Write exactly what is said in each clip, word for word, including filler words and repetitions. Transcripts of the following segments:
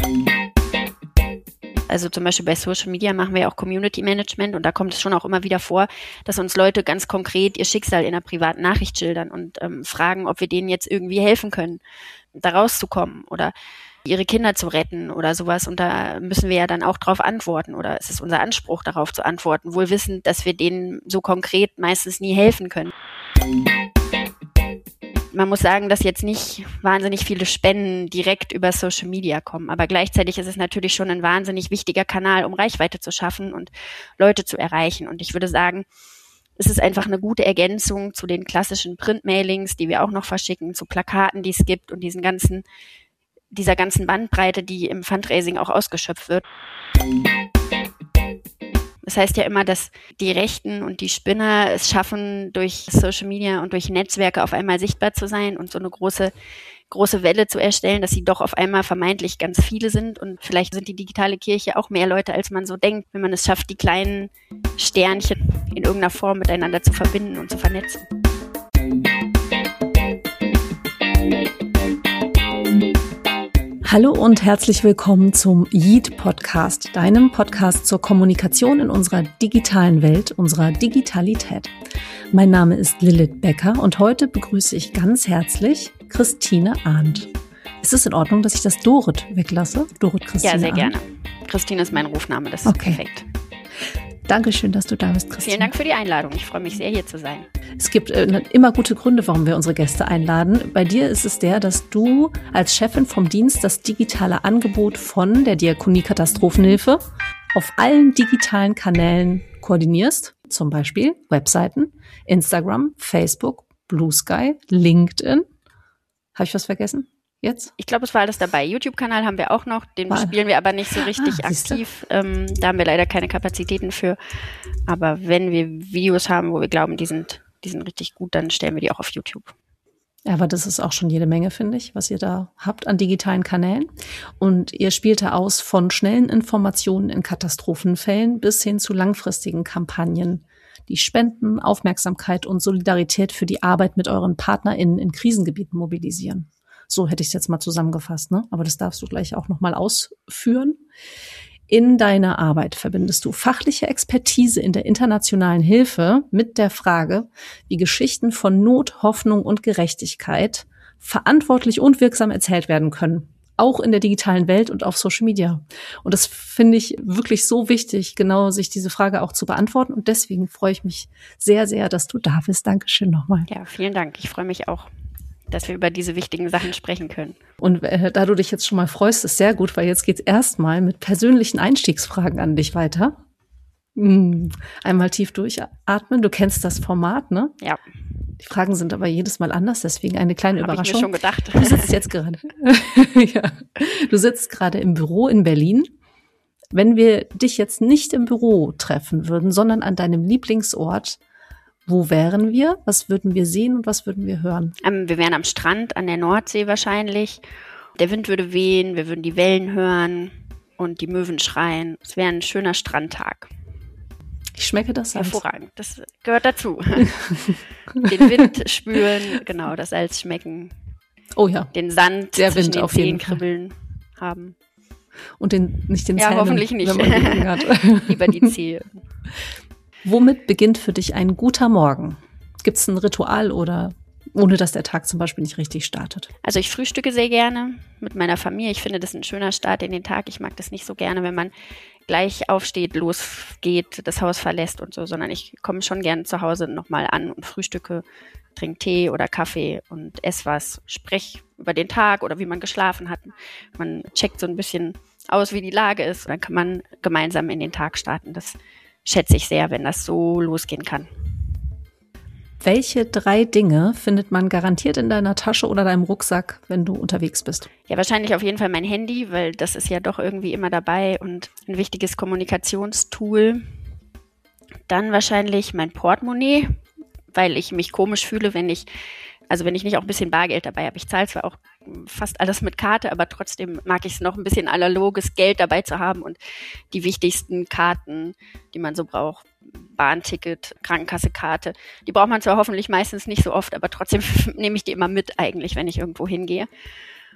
Also zum Beispiel bei Social Media machen wir ja auch Community Management und da kommt es schon auch immer wieder vor, dass uns Leute ganz konkret ihr Schicksal in einer privaten Nachricht schildern und ähm, fragen, ob wir denen jetzt irgendwie helfen können, da rauszukommen oder ihre Kinder zu retten oder sowas. Und da müssen wir ja dann auch drauf antworten oder es ist unser Anspruch, darauf zu antworten, wohl wissend, dass wir denen so konkret meistens nie helfen können. Man muss sagen, dass jetzt nicht wahnsinnig viele Spenden direkt über Social Media kommen, aber gleichzeitig ist es natürlich schon ein wahnsinnig wichtiger Kanal, um Reichweite zu schaffen und Leute zu erreichen. Und ich würde sagen, es ist einfach eine gute Ergänzung zu den klassischen Printmailings, die wir auch noch verschicken, zu Plakaten, die es gibt und diesen ganzen, dieser ganzen Bandbreite, die im Fundraising auch ausgeschöpft wird. Das heißt ja immer, dass die Rechten und die Spinner es schaffen, durch Social Media und durch Netzwerke auf einmal sichtbar zu sein und so eine große, große Welle zu erstellen, dass sie doch auf einmal vermeintlich ganz viele sind. Und vielleicht sind die digitale Kirche auch mehr Leute, als man so denkt, wenn man es schafft, die kleinen Sternchen in irgendeiner Form miteinander zu verbinden und zu vernetzen. Hallo und herzlich willkommen zum Yeet-Podcast, deinem Podcast zur Kommunikation in unserer digitalen Welt, unserer Digitalität. Mein Name ist Lilith Becker und heute begrüße ich ganz herzlich Christine Arndt. Ist es in Ordnung, dass ich das Dorit weglasse? Dorit Christine Ja, sehr Arndt? gerne. Christine ist mein Rufname, das ist Okay. perfekt. Dankeschön, dass du da bist, Christine. Vielen Dank für die Einladung. Ich freue mich sehr, hier zu sein. Es gibt äh, immer gute Gründe, warum wir unsere Gäste einladen. Bei dir ist es der, dass du als Chefin vom Dienst das digitale Angebot von der Diakonie Katastrophenhilfe auf allen digitalen Kanälen koordinierst. Zum Beispiel Webseiten, Instagram, Facebook, Blue Sky, LinkedIn. Habe ich was vergessen? Jetzt? Ich glaube, es war alles dabei. YouTube-Kanal haben wir auch noch, den War- spielen wir aber nicht so richtig Ah, siehste. aktiv. Ähm, da haben wir leider keine Kapazitäten für. Aber wenn wir Videos haben, wo wir glauben, die sind, die sind richtig gut, dann stellen wir die auch auf YouTube. Ja, aber das ist auch schon jede Menge, finde ich, was ihr da habt an digitalen Kanälen. Und ihr spielt da aus von schnellen Informationen in Katastrophenfällen bis hin zu langfristigen Kampagnen, die Spenden, Aufmerksamkeit und Solidarität für die Arbeit mit euren PartnerInnen in Krisengebieten mobilisieren. So hätte ich es jetzt mal zusammengefasst, ne? Aber das darfst du gleich auch nochmal ausführen. In deiner Arbeit verbindest du fachliche Expertise in der internationalen Hilfe mit der Frage, wie Geschichten von Not, Hoffnung und Gerechtigkeit verantwortlich und wirksam erzählt werden können. Auch in der digitalen Welt und auf Social Media. Und das finde ich wirklich so wichtig, genau sich diese Frage auch zu beantworten. Und deswegen freue ich mich sehr, sehr, dass du da bist. Dankeschön nochmal. Ja, vielen Dank. Ich freue mich auch, dass wir über diese wichtigen Sachen sprechen können. Und äh, da du dich jetzt schon mal freust, ist sehr gut, weil jetzt geht's erstmal mit persönlichen Einstiegsfragen an dich weiter. Hm, einmal tief durchatmen. Du kennst das Format, ne? Ja, Die Fragen sind aber jedes Mal anders, deswegen eine kleine habe ich mir Überraschung. schon gedacht. Du sitzt jetzt gerade. ja. Du sitzt gerade im Büro in Berlin. Wenn wir dich jetzt nicht im Büro treffen würden, sondern an deinem Lieblingsort, wo wären wir? Was würden wir sehen und was würden wir hören? Ähm, wir wären am Strand, an der Nordsee wahrscheinlich. Der Wind würde wehen, wir würden die Wellen hören und die Möwen schreien. Es wäre ein schöner Strandtag. Ich schmecke das Salz. Hervorragend. Das gehört dazu. Den Wind spüren, genau, das Salz schmecken, Oh ja. den Sand Der zwischen Wind den auf jeden Zehen Fall. kribbeln haben. Und den, nicht den Ja, Zähnen, hoffentlich nicht. wenn man Übung hat. Lieber die Zehe. Womit beginnt für dich ein guter Morgen? Gibt es ein Ritual oder ohne dass der Tag zum Beispiel nicht richtig startet? Also ich frühstücke sehr gerne mit meiner Familie. Ich finde, das ist ein schöner Start in den Tag. Ich mag das nicht so gerne, wenn man gleich aufsteht, losgeht, das Haus verlässt und so, sondern ich komme schon gerne zu Hause nochmal an und frühstücke, trinke Tee oder Kaffee und esse was, sprech über den Tag oder wie man geschlafen hat. Man checkt so ein bisschen aus, wie die Lage ist. Dann kann man gemeinsam in den Tag starten. Das schätze ich sehr, wenn das so losgehen kann. Welche drei Dinge findet man garantiert in deiner Tasche oder deinem Rucksack, wenn du unterwegs bist? Ja, wahrscheinlich auf jeden Fall mein Handy, weil das ist ja doch irgendwie immer dabei und ein wichtiges Kommunikationstool. Dann wahrscheinlich mein Portemonnaie, weil ich mich komisch fühle, wenn ich, also wenn ich nicht auch ein bisschen Bargeld dabei habe. Ich zahle zwar auch fast alles mit Karte, aber trotzdem mag ich es noch ein bisschen analoges Geld dabei zu haben und die wichtigsten Karten, die man so braucht. Bahnticket, Krankenkassekarte. Die braucht man zwar hoffentlich meistens nicht so oft, aber trotzdem nehme ich die immer mit eigentlich, wenn ich irgendwo hingehe.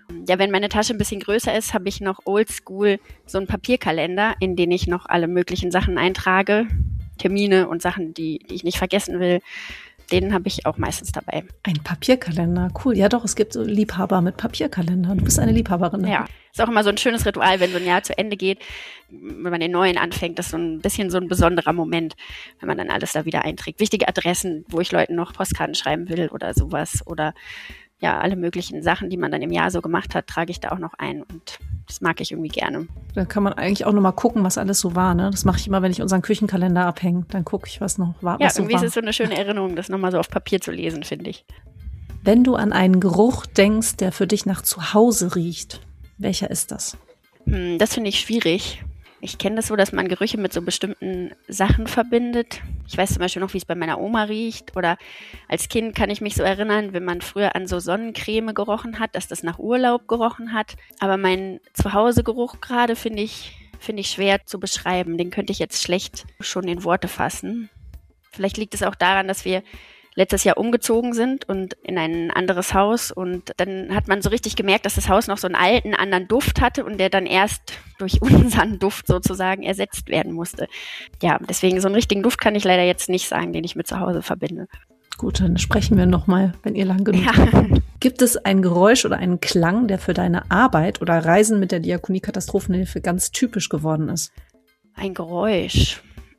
Ja, wenn meine Tasche ein bisschen größer ist, habe ich noch oldschool so einen Papierkalender, in den ich noch alle möglichen Sachen eintrage, Termine und Sachen, die, die ich nicht vergessen will. Den habe ich auch meistens dabei. Ein Papierkalender, cool. Ja doch, es gibt so Liebhaber mit Papierkalender. Du bist eine Liebhaberin. Ne? Ja, ist auch immer so ein schönes Ritual, wenn so ein Jahr zu Ende geht, wenn man den neuen anfängt. Das ist so ein bisschen so ein besonderer Moment, wenn man dann alles da wieder einträgt. Wichtige Adressen, wo ich Leuten noch Postkarten schreiben will oder sowas. Oder ja, alle möglichen Sachen, die man dann im Jahr so gemacht hat, trage ich da auch noch ein. Und das mag ich irgendwie gerne. Da kann man eigentlich auch noch mal gucken, was alles so war. Ne? Das mache ich immer, wenn ich unseren Küchenkalender abhänge. Dann gucke ich, was noch war. Ja, was so irgendwie war. ist es so eine schöne Erinnerung, das nochmal so auf Papier zu lesen, finde ich. Wenn du an einen Geruch denkst, der für dich nach Zuhause riecht, welcher ist das? Hm, das finde ich schwierig. Ich kenne das so, dass man Gerüche mit so bestimmten Sachen verbindet. Ich weiß zum Beispiel noch, wie es bei meiner Oma riecht. Oder als Kind kann ich mich so erinnern, wenn man früher an so Sonnencreme gerochen hat, dass das nach Urlaub gerochen hat. Aber mein Zuhausegeruch gerade finde ich, finde ich schwer zu beschreiben. Den könnte ich jetzt schlecht schon in Worte fassen. Vielleicht liegt es auch daran, dass wir letztes Jahr umgezogen sind und in ein anderes Haus, und dann hat man so richtig gemerkt, dass das Haus noch so einen alten, anderen Duft hatte und der dann erst durch unseren Duft sozusagen ersetzt werden musste. Ja, deswegen so einen richtigen Duft kann ich leider jetzt nicht sagen, den ich mit zu Hause verbinde. Gut, dann sprechen wir nochmal, wenn ihr lang genug Ja. habt. Gibt es ein Geräusch oder einen Klang, der für deine Arbeit oder Reisen mit der Diakonie-Katastrophenhilfe ganz typisch geworden ist? Ein Geräusch.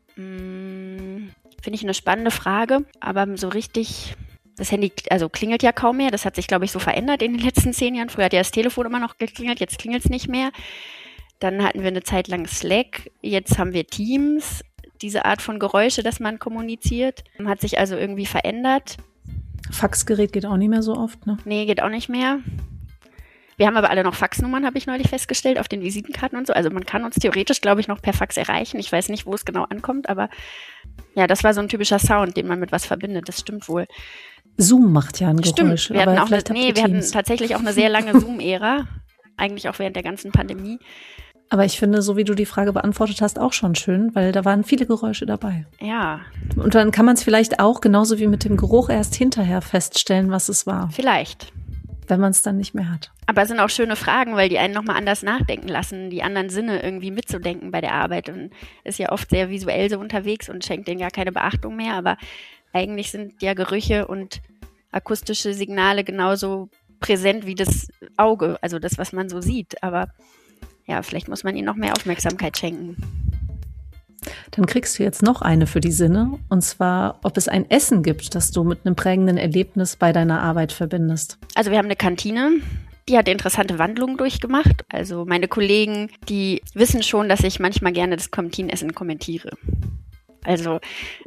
Hm. Finde ich eine spannende Frage, aber so richtig, das Handy also klingelt ja kaum mehr. Das hat sich, glaube ich, so verändert in den letzten zehn Jahren. Früher hat ja das Telefon immer noch geklingelt, jetzt klingelt es nicht mehr. Dann hatten wir eine Zeit lang Slack, jetzt haben wir Teams. Diese Art von Geräusche, dass man kommuniziert, hat sich also irgendwie verändert. Faxgerät geht auch nicht mehr so oft, ne? Nee, geht auch nicht mehr. Wir haben aber alle noch Faxnummern, habe ich neulich festgestellt, auf den Visitenkarten und so. Also man kann uns theoretisch, glaube ich, noch per Fax erreichen. Ich weiß nicht, wo es genau ankommt, aber ja, das war so ein typischer Sound, den man mit was verbindet. Das stimmt wohl. Zoom macht ja ein Geräusch. Stimmt, wir hatten, aber auch eine, vielleicht habt nee, ihr wir hatten Teams. tatsächlich auch eine sehr lange Zoom-Ära. Eigentlich auch während der ganzen Pandemie. Aber ich finde, so wie du die Frage beantwortet hast, auch schon schön, weil da waren viele Geräusche dabei. Ja, Und dann kann man es vielleicht auch, genauso wie mit dem Geruch, erst hinterher feststellen, was es war, vielleicht. wenn man es dann nicht mehr hat. Aber es sind auch schöne Fragen, weil die einen nochmal anders nachdenken lassen, die anderen Sinne irgendwie mitzudenken bei der Arbeit. Und ist ja oft sehr visuell so unterwegs und schenkt denen gar keine Beachtung mehr. Aber eigentlich sind ja Gerüche und akustische Signale genauso präsent wie das Auge, also das, was man so sieht. Aber ja, vielleicht muss man ihnen noch mehr Aufmerksamkeit schenken. Dann kriegst du jetzt noch eine für die Sinne, und zwar, ob es ein Essen gibt, das du mit einem prägenden Erlebnis bei deiner Arbeit verbindest. Also wir haben eine Kantine, die hat interessante Wandlungen durchgemacht. Also meine Kollegen, die wissen schon, dass ich manchmal gerne das Kantinenessen kommentiere. Also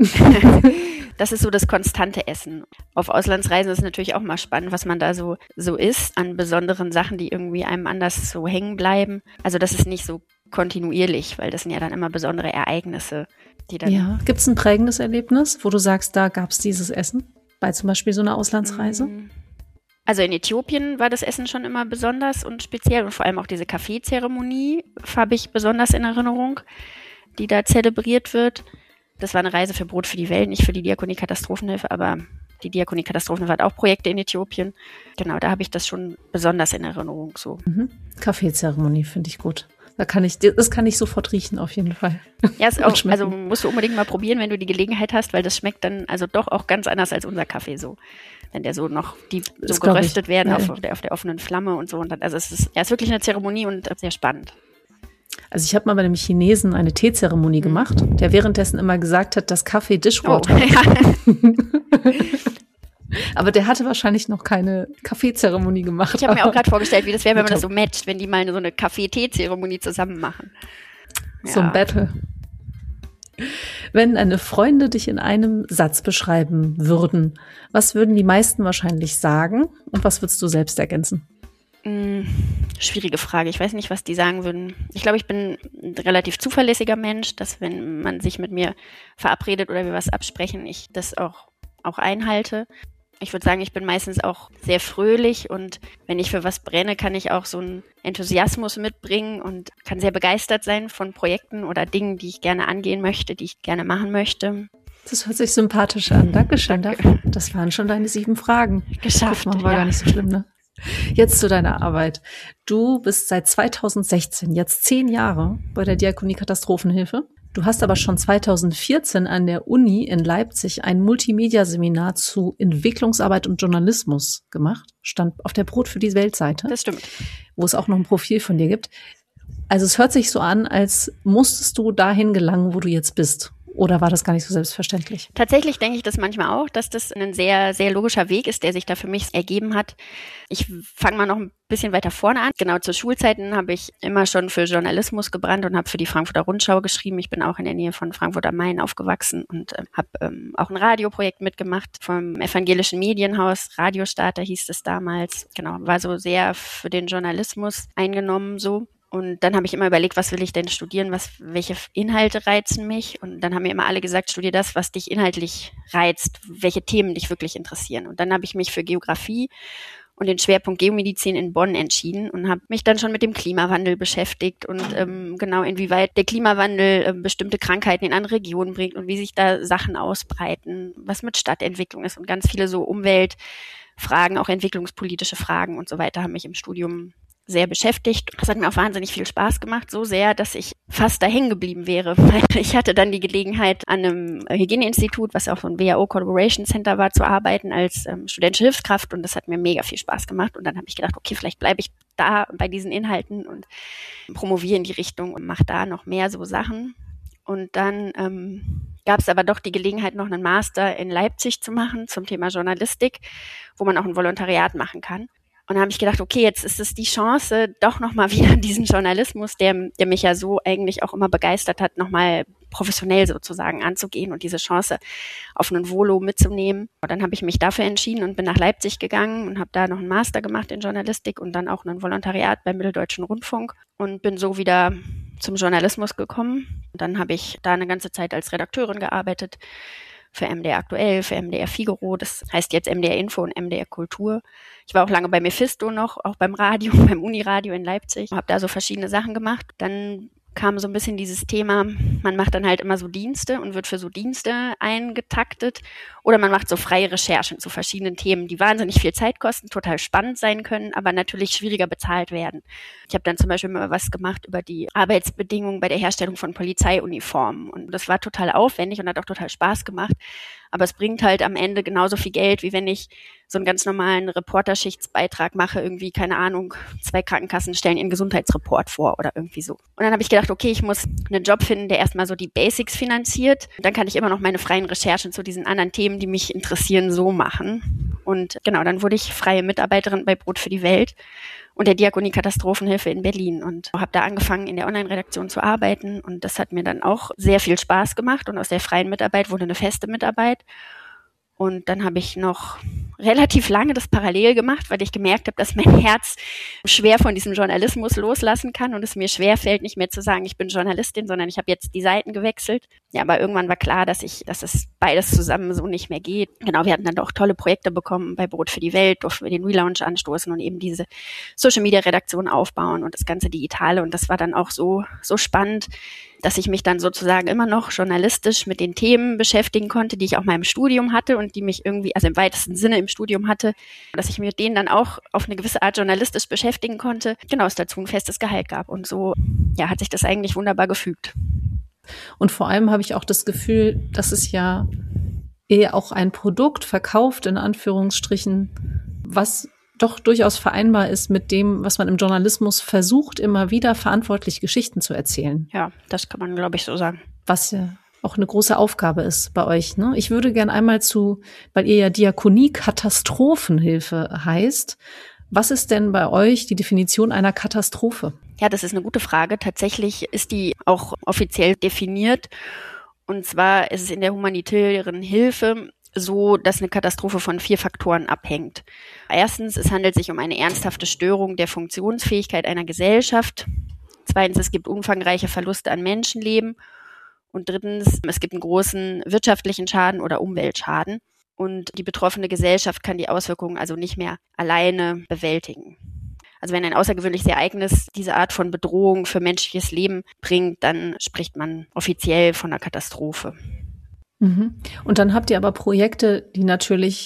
das ist so das konstante Essen. Auf Auslandsreisen ist es natürlich auch mal spannend, was man da so, so isst, an besonderen Sachen, die irgendwie einem anders so hängen bleiben. Also das ist nicht so kontinuierlich, weil das sind ja dann immer besondere Ereignisse, die dann... Ja, gibt es ein prägendes Erlebnis, wo du sagst, da gab es dieses Essen, bei zum Beispiel so einer Auslandsreise? Also in Äthiopien war das Essen schon immer besonders und speziell, und vor allem auch diese Kaffeezeremonie habe ich besonders in Erinnerung, die da zelebriert wird. Das war eine Reise für Brot für die Welt, nicht für die Diakonie-Katastrophenhilfe, aber die Diakonie-Katastrophenhilfe hat auch Projekte in Äthiopien. Genau, da habe ich das schon besonders in Erinnerung. So. Mhm. Kaffeezeremonie finde ich gut. Da kann ich, das kann ich sofort riechen, auf jeden Fall. Ja, ist auch, also musst du unbedingt mal probieren, wenn du die Gelegenheit hast, weil das schmeckt dann also doch auch ganz anders als unser Kaffee so. Wenn der so noch, die so Das geröstet ich, werden ja. auf der, auf der offenen Flamme und so. Und dann, also es ist, ja, es ist wirklich eine Zeremonie und sehr spannend. Also ich habe mal bei einem Chinesen eine Teezeremonie gemacht, der währenddessen immer gesagt hat, dass Kaffee Dishwater. Oh, ja. Aber der hatte wahrscheinlich noch keine Kaffeezeremonie gemacht. Ich habe mir auch gerade vorgestellt, wie das wäre, wenn man das so matcht, wenn die mal so eine Kaffee-Tee-Zeremonie zusammen machen. Ja. So ein Battle. Wenn deine Freunde dich in einem Satz beschreiben würden, was würden die meisten wahrscheinlich sagen und was würdest du selbst ergänzen? Hm, schwierige Frage. Ich weiß nicht, was die sagen würden. Ich glaube, ich bin ein relativ zuverlässiger Mensch, dass wenn man sich mit mir verabredet oder wir was absprechen, ich das auch, auch einhalte. Ich würde sagen, ich bin meistens auch sehr fröhlich und wenn ich für was brenne, kann ich auch so einen Enthusiasmus mitbringen und kann sehr begeistert sein von Projekten oder Dingen, die ich gerne angehen möchte, die ich gerne machen möchte. Das hört sich sympathisch an. Dankeschön Danke. dafür. Das waren schon deine sieben Fragen. Geschafft. Guck mal, war ja. gar nicht so schlimm, ne? Jetzt zu deiner Arbeit. Du bist seit zweitausendsechzehn, jetzt zehn Jahre bei der Diakonie Katastrophenhilfe. Du hast aber schon zweitausendvierzehn an der Uni in Leipzig ein Multimedia-Seminar zu Entwicklungsarbeit und Journalismus gemacht. Stand auf der Brot für die Weltseite. Das stimmt. Wo es auch noch ein Profil von dir gibt. Also es hört sich so an, als musstest du dahin gelangen, wo du jetzt bist. Oder war das gar nicht so selbstverständlich? Tatsächlich denke ich das manchmal auch, dass das ein sehr, sehr logischer Weg ist, der sich da für mich ergeben hat. Ich fange mal noch ein bisschen weiter vorne an. Genau, zu Schulzeiten habe ich immer schon für Journalismus gebrannt und habe für die Frankfurter Rundschau geschrieben. Ich bin auch in der Nähe von Frankfurt am Main aufgewachsen und äh, habe ähm, auch ein Radioprojekt mitgemacht vom Evangelischen Medienhaus. Radiostarter hieß es damals. Genau, war so sehr für den Journalismus eingenommen so. Und dann habe ich immer überlegt, was will ich denn studieren, was, welche Inhalte reizen mich? Und dann haben mir immer alle gesagt, studier das, was dich inhaltlich reizt, welche Themen dich wirklich interessieren. Und dann habe ich mich für Geografie und den Schwerpunkt Geomedizin in Bonn entschieden und habe mich dann schon mit dem Klimawandel beschäftigt und ähm, genau inwieweit der Klimawandel äh, bestimmte Krankheiten in andere Regionen bringt und wie sich da Sachen ausbreiten, was mit Stadtentwicklung ist und ganz viele so Umweltfragen, auch entwicklungspolitische Fragen und so weiter haben mich im Studium sehr beschäftigt. Das hat mir auch wahnsinnig viel Spaß gemacht, so sehr, dass ich fast da hängen geblieben wäre. Ich hatte dann die Gelegenheit, an einem Hygieneinstitut, was auch so ein W H O Collaboration Center war, zu arbeiten als ähm, studentische Hilfskraft und das hat mir mega viel Spaß gemacht und dann habe ich gedacht, okay, vielleicht bleibe ich da bei diesen Inhalten und promoviere in die Richtung und mache da noch mehr so Sachen. Und dann ähm, gab es aber doch die Gelegenheit, noch einen Master in Leipzig zu machen zum Thema Journalistik, wo man auch ein Volontariat machen kann. Und dann habe ich gedacht, okay, jetzt ist es die Chance, doch nochmal wieder diesen Journalismus, der, der mich ja so eigentlich auch immer begeistert hat, nochmal professionell sozusagen anzugehen und diese Chance auf einen Volo mitzunehmen. Und dann habe ich mich dafür entschieden und bin nach Leipzig gegangen und habe da noch einen Master gemacht in Journalistik und dann auch ein Volontariat beim Mitteldeutschen Rundfunk und bin so wieder zum Journalismus gekommen. Und dann habe ich da eine ganze Zeit als Redakteurin gearbeitet, für M D R Aktuell, für M D R Figaro, das heißt jetzt M D R Info und M D R Kultur. Ich war auch lange bei Mephisto noch, auch beim Radio, beim Uniradio in Leipzig, habe da so verschiedene Sachen gemacht. Dann kam so ein bisschen dieses Thema, man macht dann halt immer so Dienste und wird für so Dienste eingetaktet oder man macht so freie Recherchen zu verschiedenen Themen, die wahnsinnig viel Zeit kosten, total spannend sein können, aber natürlich schwieriger bezahlt werden. Ich habe dann zum Beispiel mal was gemacht über die Arbeitsbedingungen bei der Herstellung von Polizeiuniformen und das war total aufwendig und hat auch total Spaß gemacht, aber es bringt halt am Ende genauso viel Geld, wie wenn ich so einen ganz normalen Reporterschichtsbeitrag mache, irgendwie, keine Ahnung, zwei Krankenkassen stellen ihren Gesundheitsreport vor oder irgendwie so. Und dann habe ich gedacht, okay, ich muss einen Job finden, der erstmal so die Basics finanziert. Dann kann ich immer noch meine freien Recherchen zu diesen anderen Themen, die mich interessieren, so machen. Und genau, dann wurde ich freie Mitarbeiterin bei Brot für die Welt und der Diakonie Katastrophenhilfe in Berlin und habe da angefangen, in der Online-Redaktion zu arbeiten. Und das hat mir dann auch sehr viel Spaß gemacht. Und aus der freien Mitarbeit wurde eine feste Mitarbeit. Und dann habe ich noch relativ lange das parallel gemacht, weil ich gemerkt habe, dass mein Herz schwer von diesem Journalismus loslassen kann und es mir schwer fällt, nicht mehr zu sagen, ich bin Journalistin, sondern ich habe jetzt die Seiten gewechselt. Ja, aber irgendwann war klar, dass ich, dass es beides zusammen so nicht mehr geht. Genau, wir hatten dann doch tolle Projekte bekommen bei Brot für die Welt, durften wir den Relaunch anstoßen und eben diese Social-Media-Redaktion aufbauen und das ganze Digitale. Und das war dann auch so, so spannend, dass ich mich dann sozusagen immer noch journalistisch mit den Themen beschäftigen konnte, die ich auch mal im Studium hatte und die mich irgendwie, also im weitesten Sinne im Studium hatte, dass ich mit denen dann auch auf eine gewisse Art journalistisch beschäftigen konnte. Genau, es dazu ein festes Gehalt gab. Und so, ja, hat sich das eigentlich wunderbar gefügt. Und vor allem habe ich auch das Gefühl, dass es ja eher auch ein Produkt verkauft, in Anführungsstrichen, was doch durchaus vereinbar ist mit dem, was man im Journalismus versucht, immer wieder verantwortlich Geschichten zu erzählen. Ja, das kann man, glaube ich, so sagen. Was ja auch eine große Aufgabe ist bei euch, ne? Ich würde gern einmal zu, weil ihr ja Diakonie Katastrophenhilfe heißt, was ist denn bei euch die Definition einer Katastrophe? Ja, das ist eine gute Frage. Tatsächlich ist die auch offiziell definiert. Und zwar ist es in der humanitären Hilfe so, dass eine Katastrophe von vier Faktoren abhängt. Erstens, es handelt sich um eine ernsthafte Störung der Funktionsfähigkeit einer Gesellschaft. Zweitens, es gibt umfangreiche Verluste an Menschenleben. Und drittens, es gibt einen großen wirtschaftlichen Schaden oder Umweltschaden. Und die betroffene Gesellschaft kann die Auswirkungen also nicht mehr alleine bewältigen. Also wenn ein außergewöhnliches Ereignis diese Art von Bedrohung für menschliches Leben bringt, dann spricht man offiziell von einer Katastrophe. Mhm. Und dann habt ihr aber Projekte, die natürlich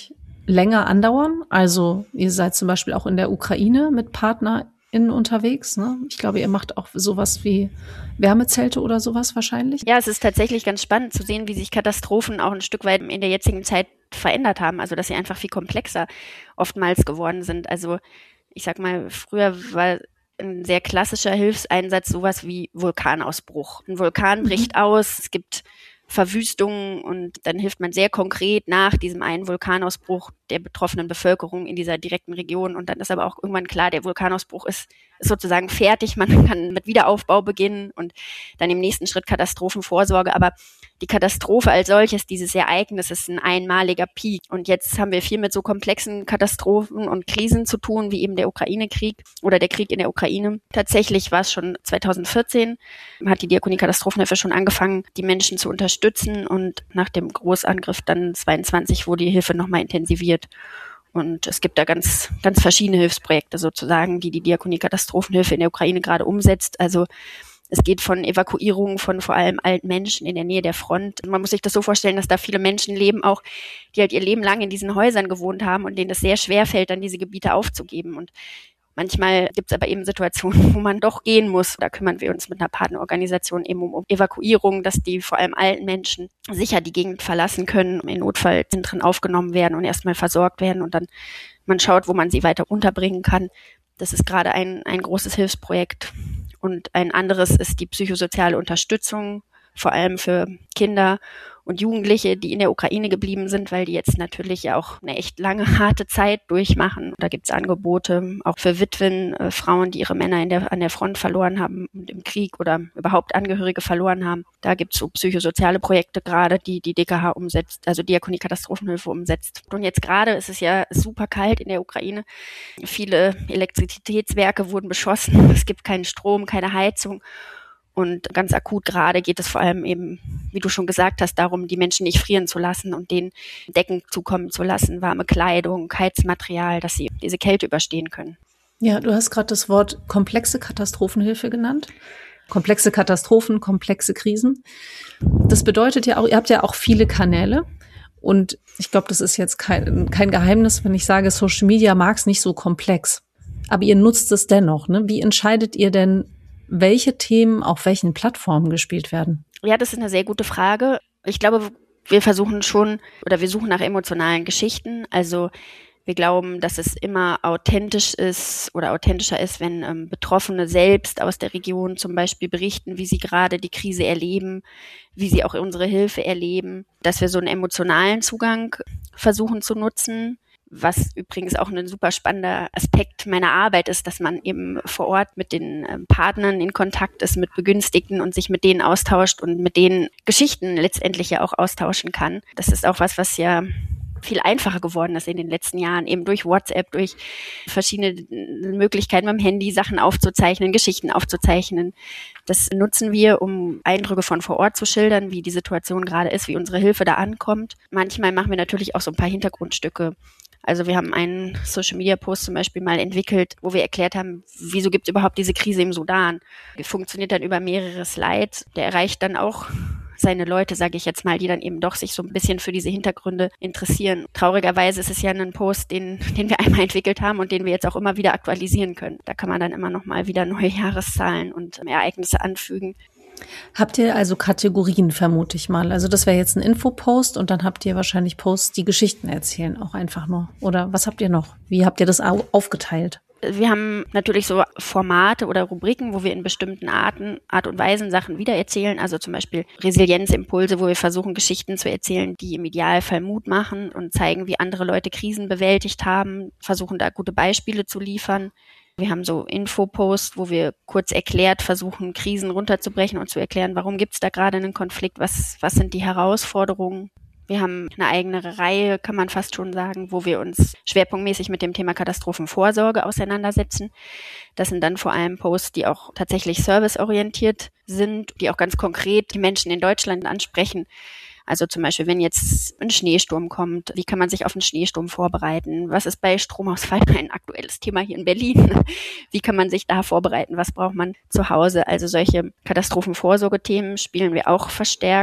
länger andauern? Also ihr seid zum Beispiel auch in der Ukraine mit PartnerInnen unterwegs, ne? Ich glaube, ihr macht auch sowas wie Wärmezelte oder sowas wahrscheinlich. Ja, es ist tatsächlich ganz spannend zu sehen, wie sich Katastrophen auch ein Stück weit in der jetzigen Zeit verändert haben. Also dass sie einfach viel komplexer oftmals geworden sind. Also ich sag mal, früher war ein sehr klassischer Hilfseinsatz sowas wie Vulkanausbruch. Ein Vulkan bricht mhm. aus, es gibt Verwüstungen und dann hilft man sehr konkret nach diesem einen Vulkanausbruch der betroffenen Bevölkerung in dieser direkten Region. Und dann ist aber auch irgendwann klar, der Vulkanausbruch ist, ist sozusagen fertig. Man kann mit Wiederaufbau beginnen und dann im nächsten Schritt Katastrophenvorsorge. Aber die Katastrophe als solches, dieses Ereignis, ist ein einmaliger Peak. Und jetzt haben wir viel mit so komplexen Katastrophen und Krisen zu tun, wie eben der Ukraine-Krieg oder der Krieg in der Ukraine. Tatsächlich war es schon zweitausendvierzehn, hat die Diakonie Katastrophenhilfe schon angefangen, die Menschen zu unterstützen. Und nach dem Großangriff dann zweiundzwanzig wurde die Hilfe nochmal intensiviert. Und es gibt da ganz, ganz verschiedene Hilfsprojekte sozusagen, die die Diakonie Katastrophenhilfe in der Ukraine gerade umsetzt. Also es geht von Evakuierungen von vor allem alten Menschen in der Nähe der Front. Man muss sich das so vorstellen, dass da viele Menschen leben, auch die halt ihr Leben lang in diesen Häusern gewohnt haben und denen es sehr schwer fällt, dann diese Gebiete aufzugeben. Und manchmal gibt es aber eben Situationen, wo man doch gehen muss. Da kümmern wir uns mit einer Partnerorganisation eben um Evakuierung, dass die vor allem alten Menschen sicher die Gegend verlassen können, in Notfallzentren aufgenommen werden und erstmal versorgt werden und dann man schaut, wo man sie weiter unterbringen kann. Das ist gerade ein, ein großes Hilfsprojekt. Und ein anderes ist die psychosoziale Unterstützung, vor allem für Kinder und Jugendliche, die in der Ukraine geblieben sind, weil die jetzt natürlich ja auch eine echt lange, harte Zeit durchmachen. Da gibt es Angebote auch für Witwen, äh, Frauen, die ihre Männer in der, an der Front verloren haben und im Krieg oder überhaupt Angehörige verloren haben. Da gibt es so psychosoziale Projekte gerade, die die D K H umsetzt, also Diakonie Katastrophenhilfe umsetzt. Und jetzt gerade ist es ja super kalt in der Ukraine. Viele Elektrizitätswerke wurden beschossen. Es gibt keinen Strom, keine Heizung. Und ganz akut gerade geht es vor allem eben, wie du schon gesagt hast, darum, die Menschen nicht frieren zu lassen und denen Decken zukommen zu lassen, warme Kleidung, Heizmaterial, dass sie diese Kälte überstehen können. Ja, du hast gerade das Wort komplexe Katastrophenhilfe genannt. Komplexe Katastrophen, komplexe Krisen. Das bedeutet ja auch, ihr habt ja auch viele Kanäle. Und ich glaube, das ist jetzt kein, kein Geheimnis, wenn ich sage, Social Media mag es nicht so komplex. Aber ihr nutzt es dennoch, ne? Wie entscheidet ihr denn, welche Themen auf welchen Plattformen gespielt werden? Ja, das ist eine sehr gute Frage. Ich glaube, wir versuchen schon oder wir suchen nach emotionalen Geschichten. Also wir glauben, dass es immer authentisch ist oder authentischer ist, wenn ähm, Betroffene selbst aus der Region zum Beispiel berichten, wie sie gerade die Krise erleben, wie sie auch unsere Hilfe erleben, dass wir so einen emotionalen Zugang versuchen zu nutzen. Was übrigens auch ein super spannender Aspekt meiner Arbeit ist, dass man eben vor Ort mit den äh, Partnern in Kontakt ist, mit Begünstigten und sich mit denen austauscht und mit denen Geschichten letztendlich ja auch austauschen kann. Das ist auch was, was ja viel einfacher geworden ist in den letzten Jahren, eben durch WhatsApp, durch verschiedene Möglichkeiten beim Handy Sachen aufzuzeichnen, Geschichten aufzuzeichnen. Das nutzen wir, um Eindrücke von vor Ort zu schildern, wie die Situation gerade ist, wie unsere Hilfe da ankommt. Manchmal machen wir natürlich auch so ein paar Hintergrundstücke. Also wir haben einen Social-Media-Post zum Beispiel mal entwickelt, wo wir erklärt haben, wieso gibt es überhaupt diese Krise im Sudan. Die funktioniert dann über mehrere Slides. Der erreicht dann auch seine Leute, sage ich jetzt mal, die dann eben doch sich so ein bisschen für diese Hintergründe interessieren. Traurigerweise ist es ja ein Post, den, den wir einmal entwickelt haben und den wir jetzt auch immer wieder aktualisieren können. Da kann man dann immer noch mal wieder neue Jahreszahlen und Ereignisse anfügen. Habt ihr also Kategorien, vermute ich mal? Also das wäre jetzt ein Infopost und dann habt ihr wahrscheinlich Posts, die Geschichten erzählen, auch einfach nur. Oder was habt ihr noch? Wie habt ihr das aufgeteilt? Wir haben natürlich so Formate oder Rubriken, wo wir in bestimmten Arten, Art und Weisen Sachen wiedererzählen. Also zum Beispiel Resilienzimpulse, wo wir versuchen, Geschichten zu erzählen, die im Idealfall Mut machen und zeigen, wie andere Leute Krisen bewältigt haben, versuchen da gute Beispiele zu liefern. Wir haben so Infoposts, wo wir kurz erklärt versuchen, Krisen runterzubrechen und zu erklären, warum gibt es da gerade einen Konflikt, was, was sind die Herausforderungen. Wir haben eine eigene Reihe, kann man fast schon sagen, wo wir uns schwerpunktmäßig mit dem Thema Katastrophenvorsorge auseinandersetzen. Das sind dann vor allem Posts, die auch tatsächlich serviceorientiert sind, die auch ganz konkret die Menschen in Deutschland ansprechen. Also zum Beispiel, wenn jetzt ein Schneesturm kommt, wie kann man sich auf einen Schneesturm vorbereiten? Was ist bei Stromausfall ein aktuelles Thema hier in Berlin? Wie kann man sich da vorbereiten? Was braucht man zu Hause? Also solche Katastrophenvorsorgethemen spielen wir auch verstärkt.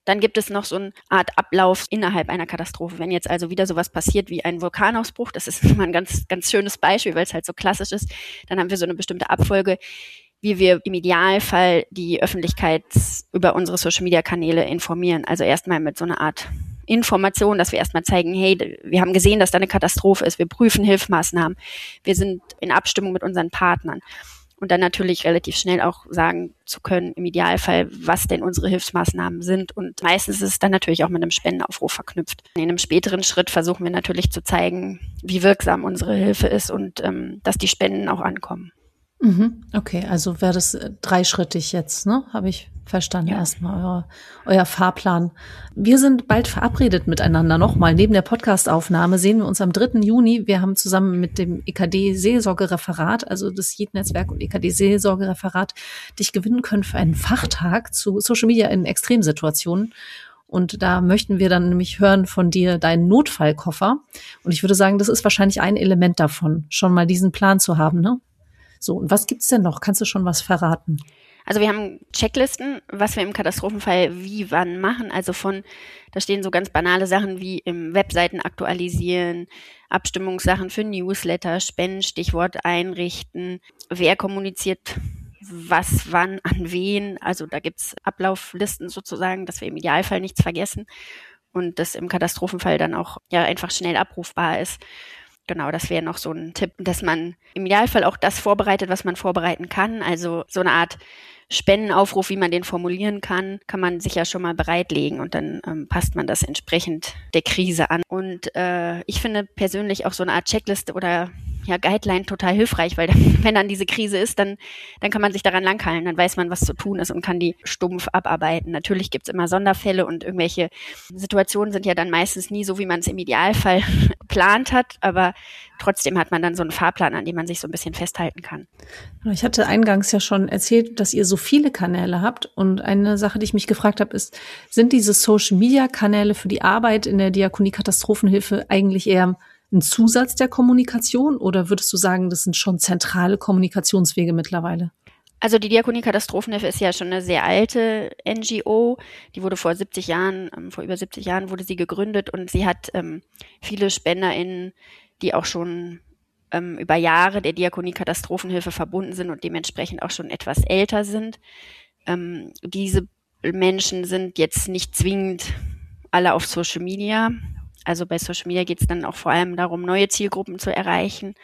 Dann gibt es noch so eine Art Ablauf innerhalb einer Katastrophe. Wenn jetzt also wieder sowas passiert wie ein Vulkanausbruch, das ist immer ein ganz, ganz schönes Beispiel, weil es halt so klassisch ist, dann haben wir so eine bestimmte Abfolge, wie wir im Idealfall die Öffentlichkeit über unsere Social-Media-Kanäle informieren. Also erstmal mit so einer Art Information, dass wir erstmal zeigen, hey, wir haben gesehen, dass da eine Katastrophe ist, wir prüfen Hilfsmaßnahmen, wir sind in Abstimmung mit unseren Partnern. Und dann natürlich relativ schnell auch sagen zu können, im Idealfall, was denn unsere Hilfsmaßnahmen sind. Und meistens ist es dann natürlich auch mit einem Spendenaufruf verknüpft. In einem späteren Schritt versuchen wir natürlich zu zeigen, wie wirksam unsere Hilfe ist und ähm, dass die Spenden auch ankommen. Mhm. Okay, also wäre das äh, dreischrittig jetzt, ne? Habe ich verstanden. Ja. Erstmal euer, euer Fahrplan. Wir sind bald verabredet miteinander nochmal. Neben der Podcastaufnahme sehen wir uns am dritten Juni. Wir haben zusammen mit dem E K D-Seelsorgereferat, also das J E D-Netzwerk und E K D-Seelsorgereferat, dich gewinnen können für einen Fachtag zu Social Media in Extremsituationen. Und da möchten wir dann nämlich hören von dir deinen Notfallkoffer. Und ich würde sagen, das ist wahrscheinlich ein Element davon, schon mal diesen Plan zu haben, ne? So, und was gibt's denn noch? Kannst du schon was verraten? Also wir haben Checklisten, was wir im Katastrophenfall wie wann machen. Also von, da stehen so ganz banale Sachen wie im Webseiten aktualisieren, Abstimmungssachen für Newsletter, Spenden, Stichwort einrichten, wer kommuniziert was, wann, an wen. Also da gibt's Ablauflisten sozusagen, dass wir im Idealfall nichts vergessen und das im Katastrophenfall dann auch ja einfach schnell abrufbar ist. Genau, das wäre noch so ein Tipp, dass man im Idealfall auch das vorbereitet, was man vorbereiten kann. Also so eine Art Spendenaufruf, wie man den formulieren kann, kann man sich ja schon mal bereitlegen und dann ähm, passt man das entsprechend der Krise an. Und äh, ich finde persönlich auch so eine Art Checkliste oder ja Guideline total hilfreich, weil dann, wenn dann diese Krise ist, dann dann kann man sich daran langhalten, dann weiß man, was zu tun ist und kann die stumpf abarbeiten. Natürlich gibt's immer Sonderfälle und irgendwelche Situationen sind ja dann meistens nie so, wie man es im Idealfall geplant hat, aber trotzdem hat man dann so einen Fahrplan, an dem man sich so ein bisschen festhalten kann. Ich hatte eingangs ja schon erzählt, dass ihr so viele Kanäle habt und eine Sache, die ich mich gefragt habe, ist, sind diese Social-Media-Kanäle für die Arbeit in der Diakonie-Katastrophenhilfe eigentlich eher ein Zusatz der Kommunikation oder würdest du sagen, das sind schon zentrale Kommunikationswege mittlerweile? Also die Diakonie Katastrophenhilfe ist ja schon eine sehr alte N G O. Die wurde vor siebzig Jahren, ähm, vor über siebzig Jahren wurde sie gegründet und sie hat ähm, viele SpenderInnen, die auch schon ähm, über Jahre der Diakonie Katastrophenhilfe verbunden sind und dementsprechend auch schon etwas älter sind. Ähm, diese Menschen sind jetzt nicht zwingend alle auf Social Media. Also bei Social Media geht es dann auch vor allem darum, neue Zielgruppen zu erreichen.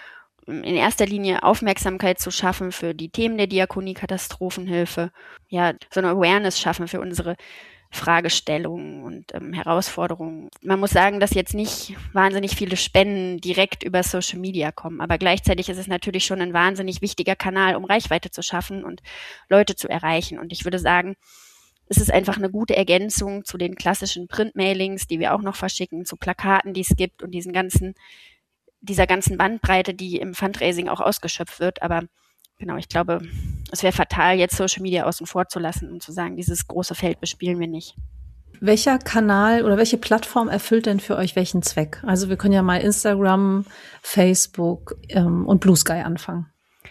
In erster Linie Aufmerksamkeit zu schaffen für die Themen der Diakonie Katastrophenhilfe. Ja, so eine Awareness schaffen für unsere Fragestellungen und ähm, Herausforderungen. Man muss sagen, dass jetzt nicht wahnsinnig viele Spenden direkt über Social Media kommen, aber gleichzeitig ist es natürlich schon ein wahnsinnig wichtiger Kanal, um Reichweite zu schaffen und Leute zu erreichen. Und ich würde sagen, es ist einfach eine gute Ergänzung zu den klassischen Printmailings, die wir auch noch verschicken, zu Plakaten, die es gibt und diesen ganzen, dieser ganzen Bandbreite, die im Fundraising auch ausgeschöpft wird. Aber genau, ich glaube, es wäre fatal, jetzt Social Media außen vor zu lassen und zu sagen, dieses große Feld bespielen wir nicht. Welcher Kanal oder welche Plattform erfüllt denn für euch welchen Zweck? Also wir können ja mal Instagram, Facebook ähm, und Blue Sky anfangen.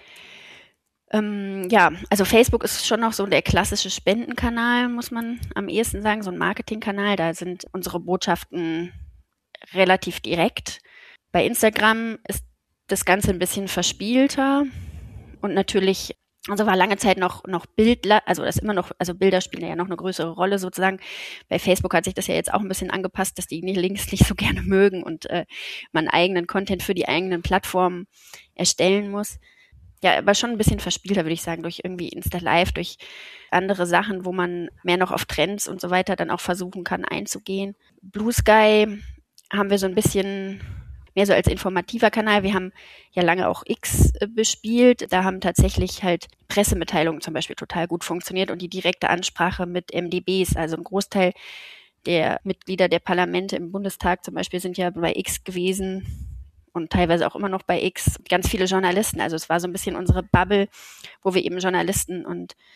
Ähm, ja, also Facebook ist schon noch so der klassische Spendenkanal, muss man am ehesten sagen, so ein Marketingkanal. Da sind unsere Botschaften relativ direkt. Bei Instagram ist das Ganze ein bisschen verspielter und natürlich, also war lange Zeit noch noch Bildler, also das ist immer noch, also Bilder spielen ja noch eine größere Rolle sozusagen. Bei Facebook hat sich das ja jetzt auch ein bisschen angepasst, dass die Links nicht so gerne mögen und äh, man eigenen Content für die eigenen Plattformen erstellen muss. Ja, aber schon ein bisschen verspielter, würde ich sagen, durch irgendwie Insta Live, durch andere Sachen, wo man mehr noch auf Trends und so weiter dann auch versuchen kann einzugehen. Blue Sky haben wir so ein bisschen mehr so als informativer Kanal. Wir haben ja lange auch X äh, bespielt. Da haben tatsächlich halt Pressemitteilungen zum Beispiel total gut funktioniert und die direkte Ansprache mit M D Bs. Also ein Großteil der Mitglieder der Parlamente im Bundestag zum Beispiel sind ja bei X gewesen und teilweise auch immer noch bei X. Ganz viele Journalisten. Also es war so ein bisschen unsere Bubble, wo wir eben Journalisten und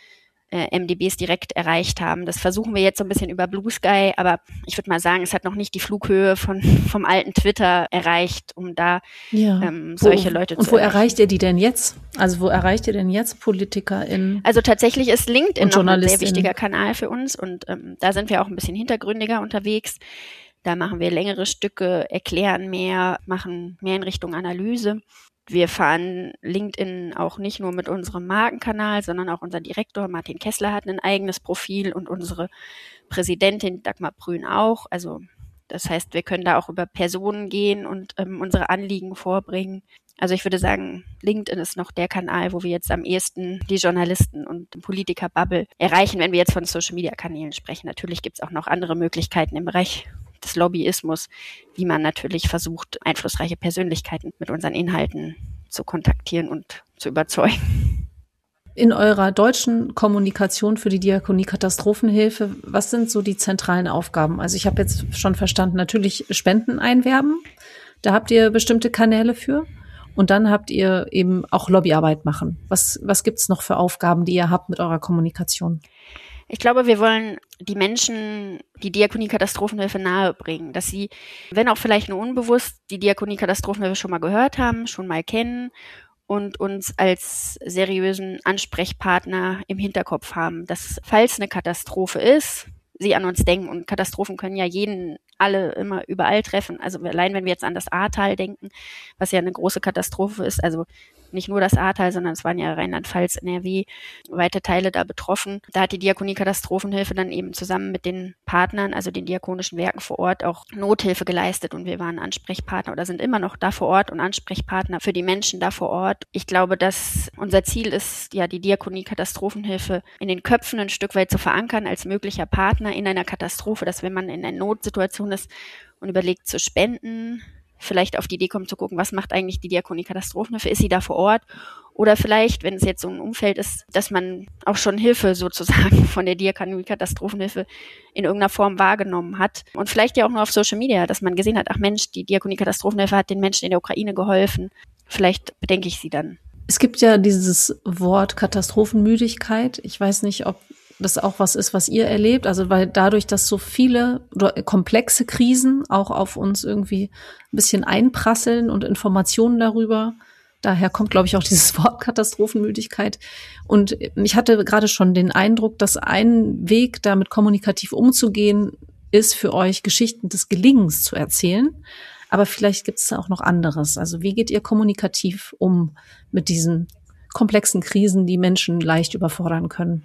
äh, M D Bs direkt erreicht haben. Das versuchen wir jetzt so ein bisschen über Blue Sky, aber ich würde mal sagen, es hat noch nicht die Flughöhe von vom alten Twitter erreicht, um da ja. ähm, solche wo, Leute und zu wo erreichen. erreicht ihr die denn jetzt? Also wo erreicht ihr denn jetzt PolitikerInnen? Also tatsächlich ist LinkedIn noch ein sehr JournalistInnen. wichtiger Kanal für uns und ähm, da sind wir auch ein bisschen hintergründiger unterwegs. Da machen wir längere Stücke, erklären mehr, machen mehr in Richtung Analyse. Wir fahren LinkedIn auch nicht nur mit unserem Markenkanal, sondern auch unser Direktor Martin Kessler hat ein eigenes Profil und unsere Präsidentin Dagmar Brün auch. Also das heißt, wir können da auch über Personen gehen und ähm, unsere Anliegen vorbringen. Also ich würde sagen, LinkedIn ist noch der Kanal, wo wir jetzt am ehesten die Journalisten und den Politiker-Bubble erreichen, wenn wir jetzt von Social-Media-Kanälen sprechen. Natürlich gibt es auch noch andere Möglichkeiten im Bereich des Lobbyismus, wie man natürlich versucht, einflussreiche Persönlichkeiten mit unseren Inhalten zu kontaktieren und zu überzeugen. In eurer deutschen Kommunikation für die Diakonie Katastrophenhilfe, was sind so die zentralen Aufgaben? Also ich habe jetzt schon verstanden, natürlich Spenden einwerben, da habt ihr bestimmte Kanäle für und dann habt ihr eben auch Lobbyarbeit machen. Was, was gibt's noch für Aufgaben, die ihr habt mit eurer Kommunikation? Ich glaube, wir wollen die Menschen die Diakonie Katastrophenhilfe nahebringen, dass sie, wenn auch vielleicht nur unbewusst, die Diakonie Katastrophenhilfe schon mal gehört haben, schon mal kennen und uns als seriösen Ansprechpartner im Hinterkopf haben, dass falls eine Katastrophe ist, sie an uns denken. Und Katastrophen können ja jeden, alle immer überall treffen. Also allein wenn wir jetzt an das Ahrtal denken, was ja eine große Katastrophe ist, also nicht nur das Ahrtal, sondern es waren ja Rheinland-Pfalz, N R W, weite Teile da betroffen. Da hat die Diakonie Katastrophenhilfe dann eben zusammen mit den Partnern, also den diakonischen Werken vor Ort, auch Nothilfe geleistet und wir waren Ansprechpartner oder sind immer noch da vor Ort und Ansprechpartner für die Menschen da vor Ort. Ich glaube, dass unser Ziel ist, ja, die Diakonie Katastrophenhilfe in den Köpfen ein Stück weit zu verankern als möglicher Partner in einer Katastrophe, dass wenn man in einer Notsituation ist und überlegt zu spenden, vielleicht auf die Idee kommt zu gucken, was macht eigentlich die Diakonie Katastrophenhilfe, ist sie da vor Ort? Oder vielleicht, wenn es jetzt so ein Umfeld ist, dass man auch schon Hilfe sozusagen von der Diakonie Katastrophenhilfe in irgendeiner Form wahrgenommen hat. Und vielleicht ja auch nur auf Social Media, dass man gesehen hat, ach Mensch, die Diakonie Katastrophenhilfe hat den Menschen in der Ukraine geholfen. Vielleicht bedenke ich sie dann. Es gibt ja dieses Wort Katastrophenmüdigkeit. Ich weiß nicht, ob das auch was ist, was ihr erlebt. Also weil dadurch, dass so viele oder komplexe Krisen auch auf uns irgendwie ein bisschen einprasseln und Informationen darüber, daher kommt, glaube ich, auch dieses Wort Katastrophenmüdigkeit. Und ich hatte gerade schon den Eindruck, dass ein Weg, damit kommunikativ umzugehen, ist für euch, Geschichten des Gelingens zu erzählen. Aber vielleicht gibt es auch noch anderes. Also wie geht ihr kommunikativ um mit diesen komplexen Krisen, die Menschen leicht überfordern können?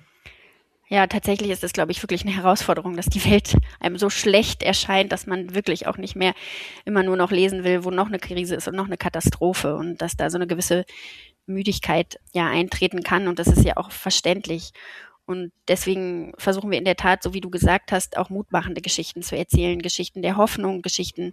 Ja, tatsächlich ist es, glaube ich, wirklich eine Herausforderung, dass die Welt einem so schlecht erscheint, dass man wirklich auch nicht mehr immer nur noch lesen will, wo noch eine Krise ist und noch eine Katastrophe und dass da so eine gewisse Müdigkeit ja eintreten kann und das ist ja auch verständlich. Und deswegen versuchen wir in der Tat, so wie du gesagt hast, auch mutmachende Geschichten zu erzählen, Geschichten der Hoffnung, Geschichten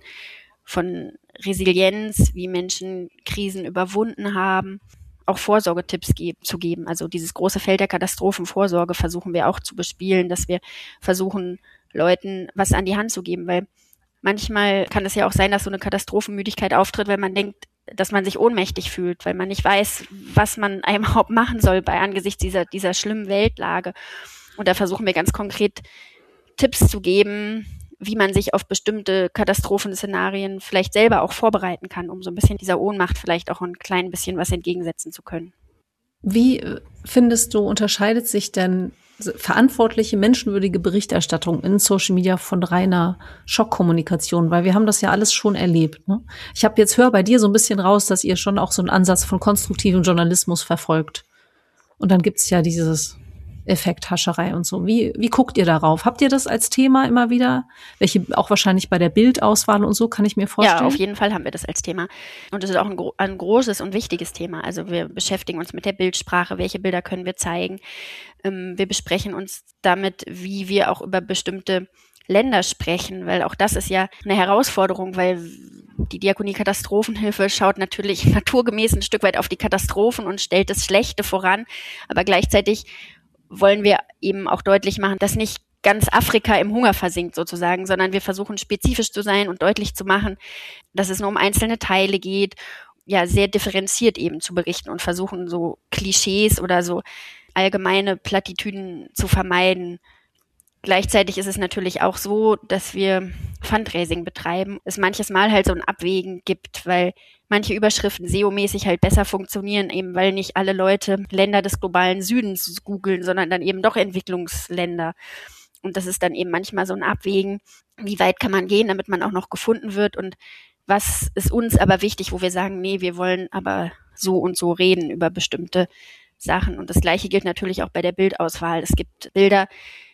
von Resilienz, wie Menschen Krisen überwunden haben. Auch Vorsorgetipps ge- zu geben. Also dieses große Feld der Katastrophenvorsorge versuchen wir auch zu bespielen, dass wir versuchen, Leuten was an die Hand zu geben, weil manchmal kann es ja auch sein, dass so eine Katastrophenmüdigkeit auftritt, weil man denkt, dass man sich ohnmächtig fühlt, weil man nicht weiß, was man überhaupt machen soll bei angesichts dieser, dieser schlimmen Weltlage. Und da versuchen wir ganz konkret Tipps zu geben, wie man sich auf bestimmte Katastrophenszenarien vielleicht selber auch vorbereiten kann, um so ein bisschen dieser Ohnmacht vielleicht auch ein klein bisschen was entgegensetzen zu können. Wie findest du, unterscheidet sich denn verantwortliche, menschenwürdige Berichterstattung in Social Media von reiner Schockkommunikation? Weil wir haben das ja alles schon erlebt. Ne? Ich habe jetzt höre bei dir so ein bisschen raus, dass ihr schon auch so einen Ansatz von konstruktivem Journalismus verfolgt. Und dann gibt's ja dieses Effekthascherei und so. Wie, wie guckt ihr darauf? Habt ihr das als Thema immer wieder? Welche, auch wahrscheinlich bei der Bildauswahl und so, kann ich mir vorstellen? Ja, auf jeden Fall haben wir das als Thema. Und das ist auch ein, ein großes und wichtiges Thema. Also wir beschäftigen uns mit der Bildsprache. Welche Bilder können wir zeigen? Ähm, wir besprechen uns damit, wie wir auch über bestimmte Länder sprechen, weil auch das ist ja eine Herausforderung, weil die Diakonie Katastrophenhilfe schaut natürlich naturgemäß ein Stück weit auf die Katastrophen und stellt das Schlechte voran. Aber gleichzeitig wollen wir eben auch deutlich machen, dass nicht ganz Afrika im Hunger versinkt sozusagen, sondern wir versuchen spezifisch zu sein und deutlich zu machen, dass es nur um einzelne Teile geht, ja sehr differenziert eben zu berichten und versuchen so Klischees oder so allgemeine Plattitüden zu vermeiden. Gleichzeitig ist es natürlich auch so, dass wir Fundraising betreiben, es manches Mal halt so ein Abwägen gibt, weil manche Überschriften S E O-mäßig halt besser funktionieren, eben weil nicht alle Leute Länder des globalen Südens googeln, sondern dann eben doch Entwicklungsländer. Und das ist dann eben manchmal so ein Abwägen, wie weit kann man gehen, damit man auch noch gefunden wird und was ist uns aber wichtig, wo wir sagen, nee, wir wollen aber so und so reden über bestimmte Sachen. Und das Gleiche gilt natürlich auch bei der Bildauswahl. Es gibt Bilder,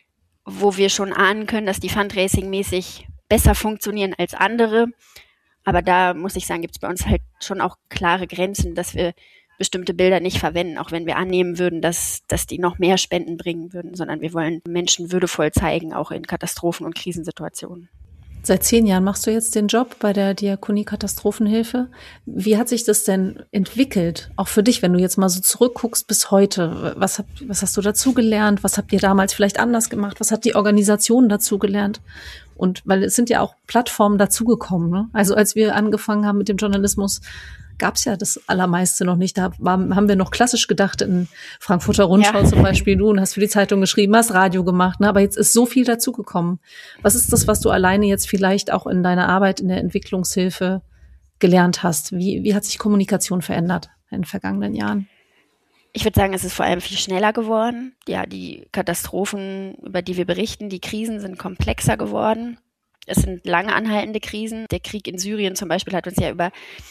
wo wir schon ahnen können, dass die Fundraising-mäßig besser funktionieren als andere. Aber da muss ich sagen, gibt es bei uns halt schon auch klare Grenzen, dass wir bestimmte Bilder nicht verwenden, auch wenn wir annehmen würden, dass, dass die noch mehr Spenden bringen würden, sondern wir wollen Menschen würdevoll zeigen, auch in Katastrophen- und Krisensituationen. Seit zehn Jahren machst du jetzt den Job bei der Diakonie Katastrophenhilfe. Wie hat sich das denn entwickelt? Auch für dich, wenn du jetzt mal so zurückguckst bis heute. Was, hab, was hast du dazu gelernt? Was habt ihr damals vielleicht anders gemacht? Was hat die Organisation dazu gelernt? Und weil es sind ja auch Plattformen dazugekommen, ne? Also als wir angefangen haben mit dem Journalismus, gab es ja das Allermeiste noch nicht. Da war, haben wir noch klassisch gedacht in Frankfurter Rundschau ja. Zum Beispiel. Du hast für die Zeitung geschrieben, hast Radio gemacht, ne? Aber jetzt ist so viel dazugekommen. Was ist das, was du alleine jetzt vielleicht auch in deiner Arbeit in der Entwicklungshilfe gelernt hast? Wie, wie hat sich Kommunikation verändert in den vergangenen Jahren? Ich würde sagen, es ist vor allem viel schneller geworden. Ja, die Katastrophen, über die wir berichten, die Krisen sind komplexer geworden. Es sind lange anhaltende Krisen. Der Krieg in Syrien zum Beispiel hat uns ja über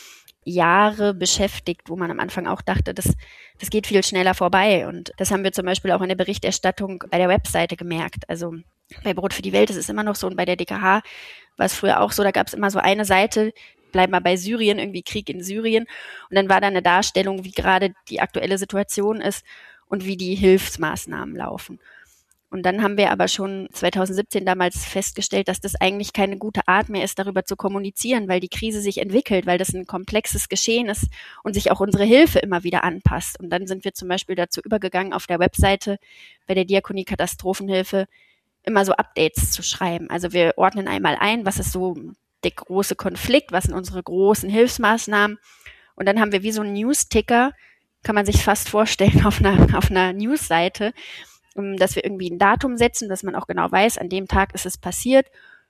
Jahre beschäftigt, wo man am Anfang auch dachte, das, das geht viel schneller vorbei. Und das haben wir zum Beispiel auch in der Berichterstattung bei der Webseite gemerkt. Also bei Brot für die Welt ist es immer noch so und bei der D K H war es früher auch so, da gab es immer so eine Seite, bleib mal bei Syrien, irgendwie Krieg in Syrien. Und dann war da eine Darstellung, wie gerade die aktuelle Situation ist und wie die Hilfsmaßnahmen laufen. Und dann haben wir aber schon zwanzig siebzehn damals festgestellt, dass das eigentlich keine gute Art mehr ist, darüber zu kommunizieren, weil die Krise sich entwickelt, weil das ein komplexes Geschehen ist und sich auch unsere Hilfe immer wieder anpasst. Und dann sind wir zum Beispiel dazu übergegangen, auf der Webseite bei der Diakonie Katastrophenhilfe immer so Updates zu schreiben. Also wir ordnen einmal ein, was ist so der große Konflikt, was sind unsere großen Hilfsmaßnahmen. Und dann haben wir wie so einen News-Ticker, kann man sich fast vorstellen, auf einer, auf einer News-Seite, dass wir irgendwie ein Datum setzen, dass man auch genau weiß, an dem Tag ist es passiert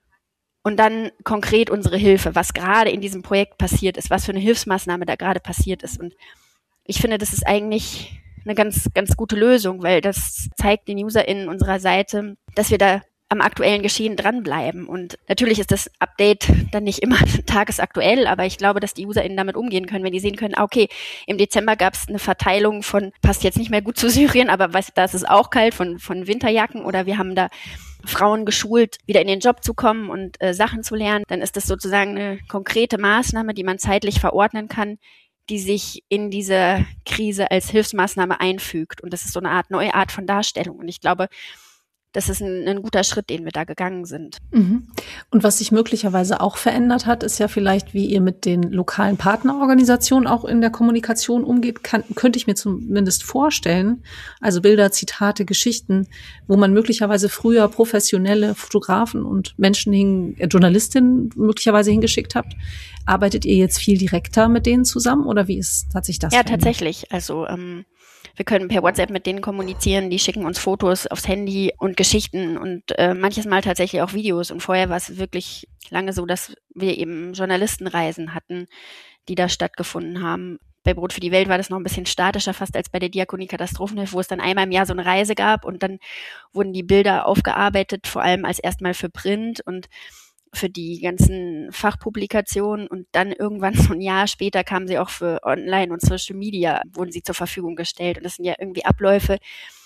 und dann konkret unsere Hilfe, was gerade in diesem Projekt passiert ist, was für eine Hilfsmaßnahme da gerade passiert ist. Und ich finde, das ist eigentlich eine ganz, ganz gute Lösung, weil das zeigt den UserInnen unserer Seite, dass wir da am aktuellen Geschehen dranbleiben. Und natürlich ist das Update dann nicht immer tagesaktuell, aber ich glaube, dass die UserInnen damit umgehen können, wenn die sehen können, ah, okay, im Dezember gab es eine Verteilung von, passt jetzt nicht mehr gut zu Syrien, aber was, da ist es auch kalt, von, von Winterjacken, oder wir haben da Frauen geschult, wieder in den Job zu kommen und äh, Sachen zu lernen, dann ist das sozusagen eine konkrete Maßnahme, die man zeitlich verordnen kann, die sich in diese Krise als Hilfsmaßnahme einfügt. Und das ist so eine Art neue Art von Darstellung. Und ich glaube, das ist ein, ein guter Schritt, den wir da gegangen sind. Mhm. Und was sich möglicherweise auch verändert hat, ist ja vielleicht, wie ihr mit den lokalen Partnerorganisationen auch in der Kommunikation umgeht, kann, könnte ich mir zumindest vorstellen. Also Bilder, Zitate, Geschichten, wo man möglicherweise früher professionelle Fotografen und Menschen, hin, äh, Journalistinnen möglicherweise hingeschickt habt. Arbeitet ihr jetzt viel direkter mit denen zusammen oder wie ist, hat sich das Ja, verändert? Tatsächlich. Also ähm, wir können per WhatsApp mit denen kommunizieren, die schicken uns Fotos aufs Handy und Geschichten und äh, manches Mal tatsächlich auch Videos. Und vorher war es wirklich lange so, dass wir eben Journalistenreisen hatten, die da stattgefunden haben. Bei Brot für die Welt war das noch ein bisschen statischer fast als bei der Diakonie Katastrophenhilfe, wo es dann einmal im Jahr so eine Reise gab und dann wurden die Bilder aufgearbeitet, vor allem als erstmal für Print und für die ganzen Fachpublikationen und dann irgendwann so ein Jahr später kamen sie auch für Online und Social Media, wurden sie zur Verfügung gestellt. Und das sind ja irgendwie Abläufe,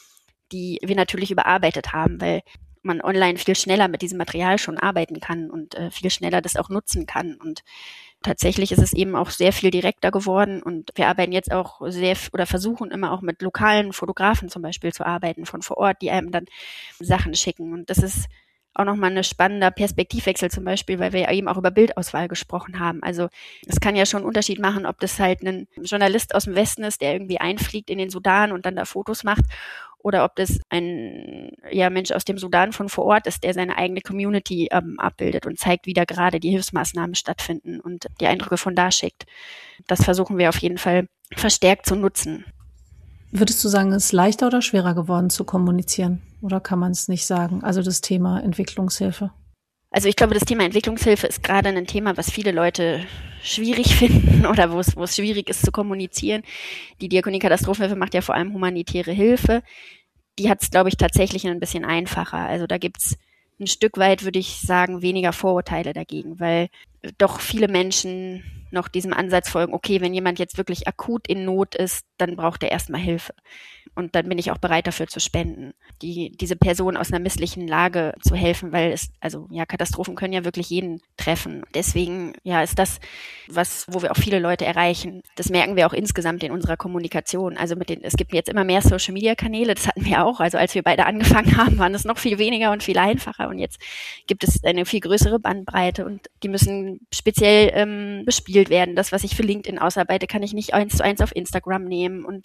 die wir natürlich überarbeitet haben, weil man online viel schneller mit diesem Material schon arbeiten kann und äh, viel schneller das auch nutzen kann. Und tatsächlich ist es eben auch sehr viel direkter geworden und wir arbeiten jetzt auch sehr oder versuchen immer auch mit lokalen Fotografen zum Beispiel zu arbeiten von vor Ort, die einem dann Sachen schicken. Und das ist auch nochmal ein spannender Perspektivwechsel zum Beispiel, weil wir ja eben auch über Bildauswahl gesprochen haben. Also es kann ja schon einen Unterschied machen, ob das halt ein Journalist aus dem Westen ist, der irgendwie einfliegt in den Sudan und dann da Fotos macht, oder ob das ein ja, Mensch aus dem Sudan von vor Ort ist, der seine eigene Community ähm, abbildet und zeigt, wie da gerade die Hilfsmaßnahmen stattfinden und die Eindrücke von da schickt. Das versuchen wir auf jeden Fall verstärkt zu nutzen. Würdest du sagen, es ist leichter oder schwerer geworden zu kommunizieren? Oder kann man es nicht sagen? Also das Thema Entwicklungshilfe. Also ich glaube, das Thema Entwicklungshilfe ist gerade ein Thema, was viele Leute schwierig finden oder wo es, wo es schwierig ist zu kommunizieren. Die Diakonie Katastrophenhilfe macht ja vor allem humanitäre Hilfe. Die hat es, glaube ich, tatsächlich ein bisschen einfacher. Also da gibt's ein Stück weit, würde ich sagen, weniger Vorurteile dagegen, weil doch viele Menschen noch diesem Ansatz folgen, okay, wenn jemand jetzt wirklich akut in Not ist, dann braucht er erstmal Hilfe. Und dann bin ich auch bereit dafür zu spenden, die, diese Person aus einer misslichen Lage zu helfen, weil es, also ja, Katastrophen können ja wirklich jeden treffen. Deswegen, ja, ist das was, wo wir auch viele Leute erreichen. Das merken wir auch insgesamt in unserer Kommunikation. Also mit den, es gibt jetzt immer mehr Social Media Kanäle, das hatten wir auch. Also als wir beide angefangen haben, waren es noch viel weniger und viel einfacher. Und jetzt gibt es eine viel größere Bandbreite und die müssen speziell ähm, bespielt werden. Das, was ich für LinkedIn ausarbeite, kann ich nicht eins zu eins auf Instagram nehmen und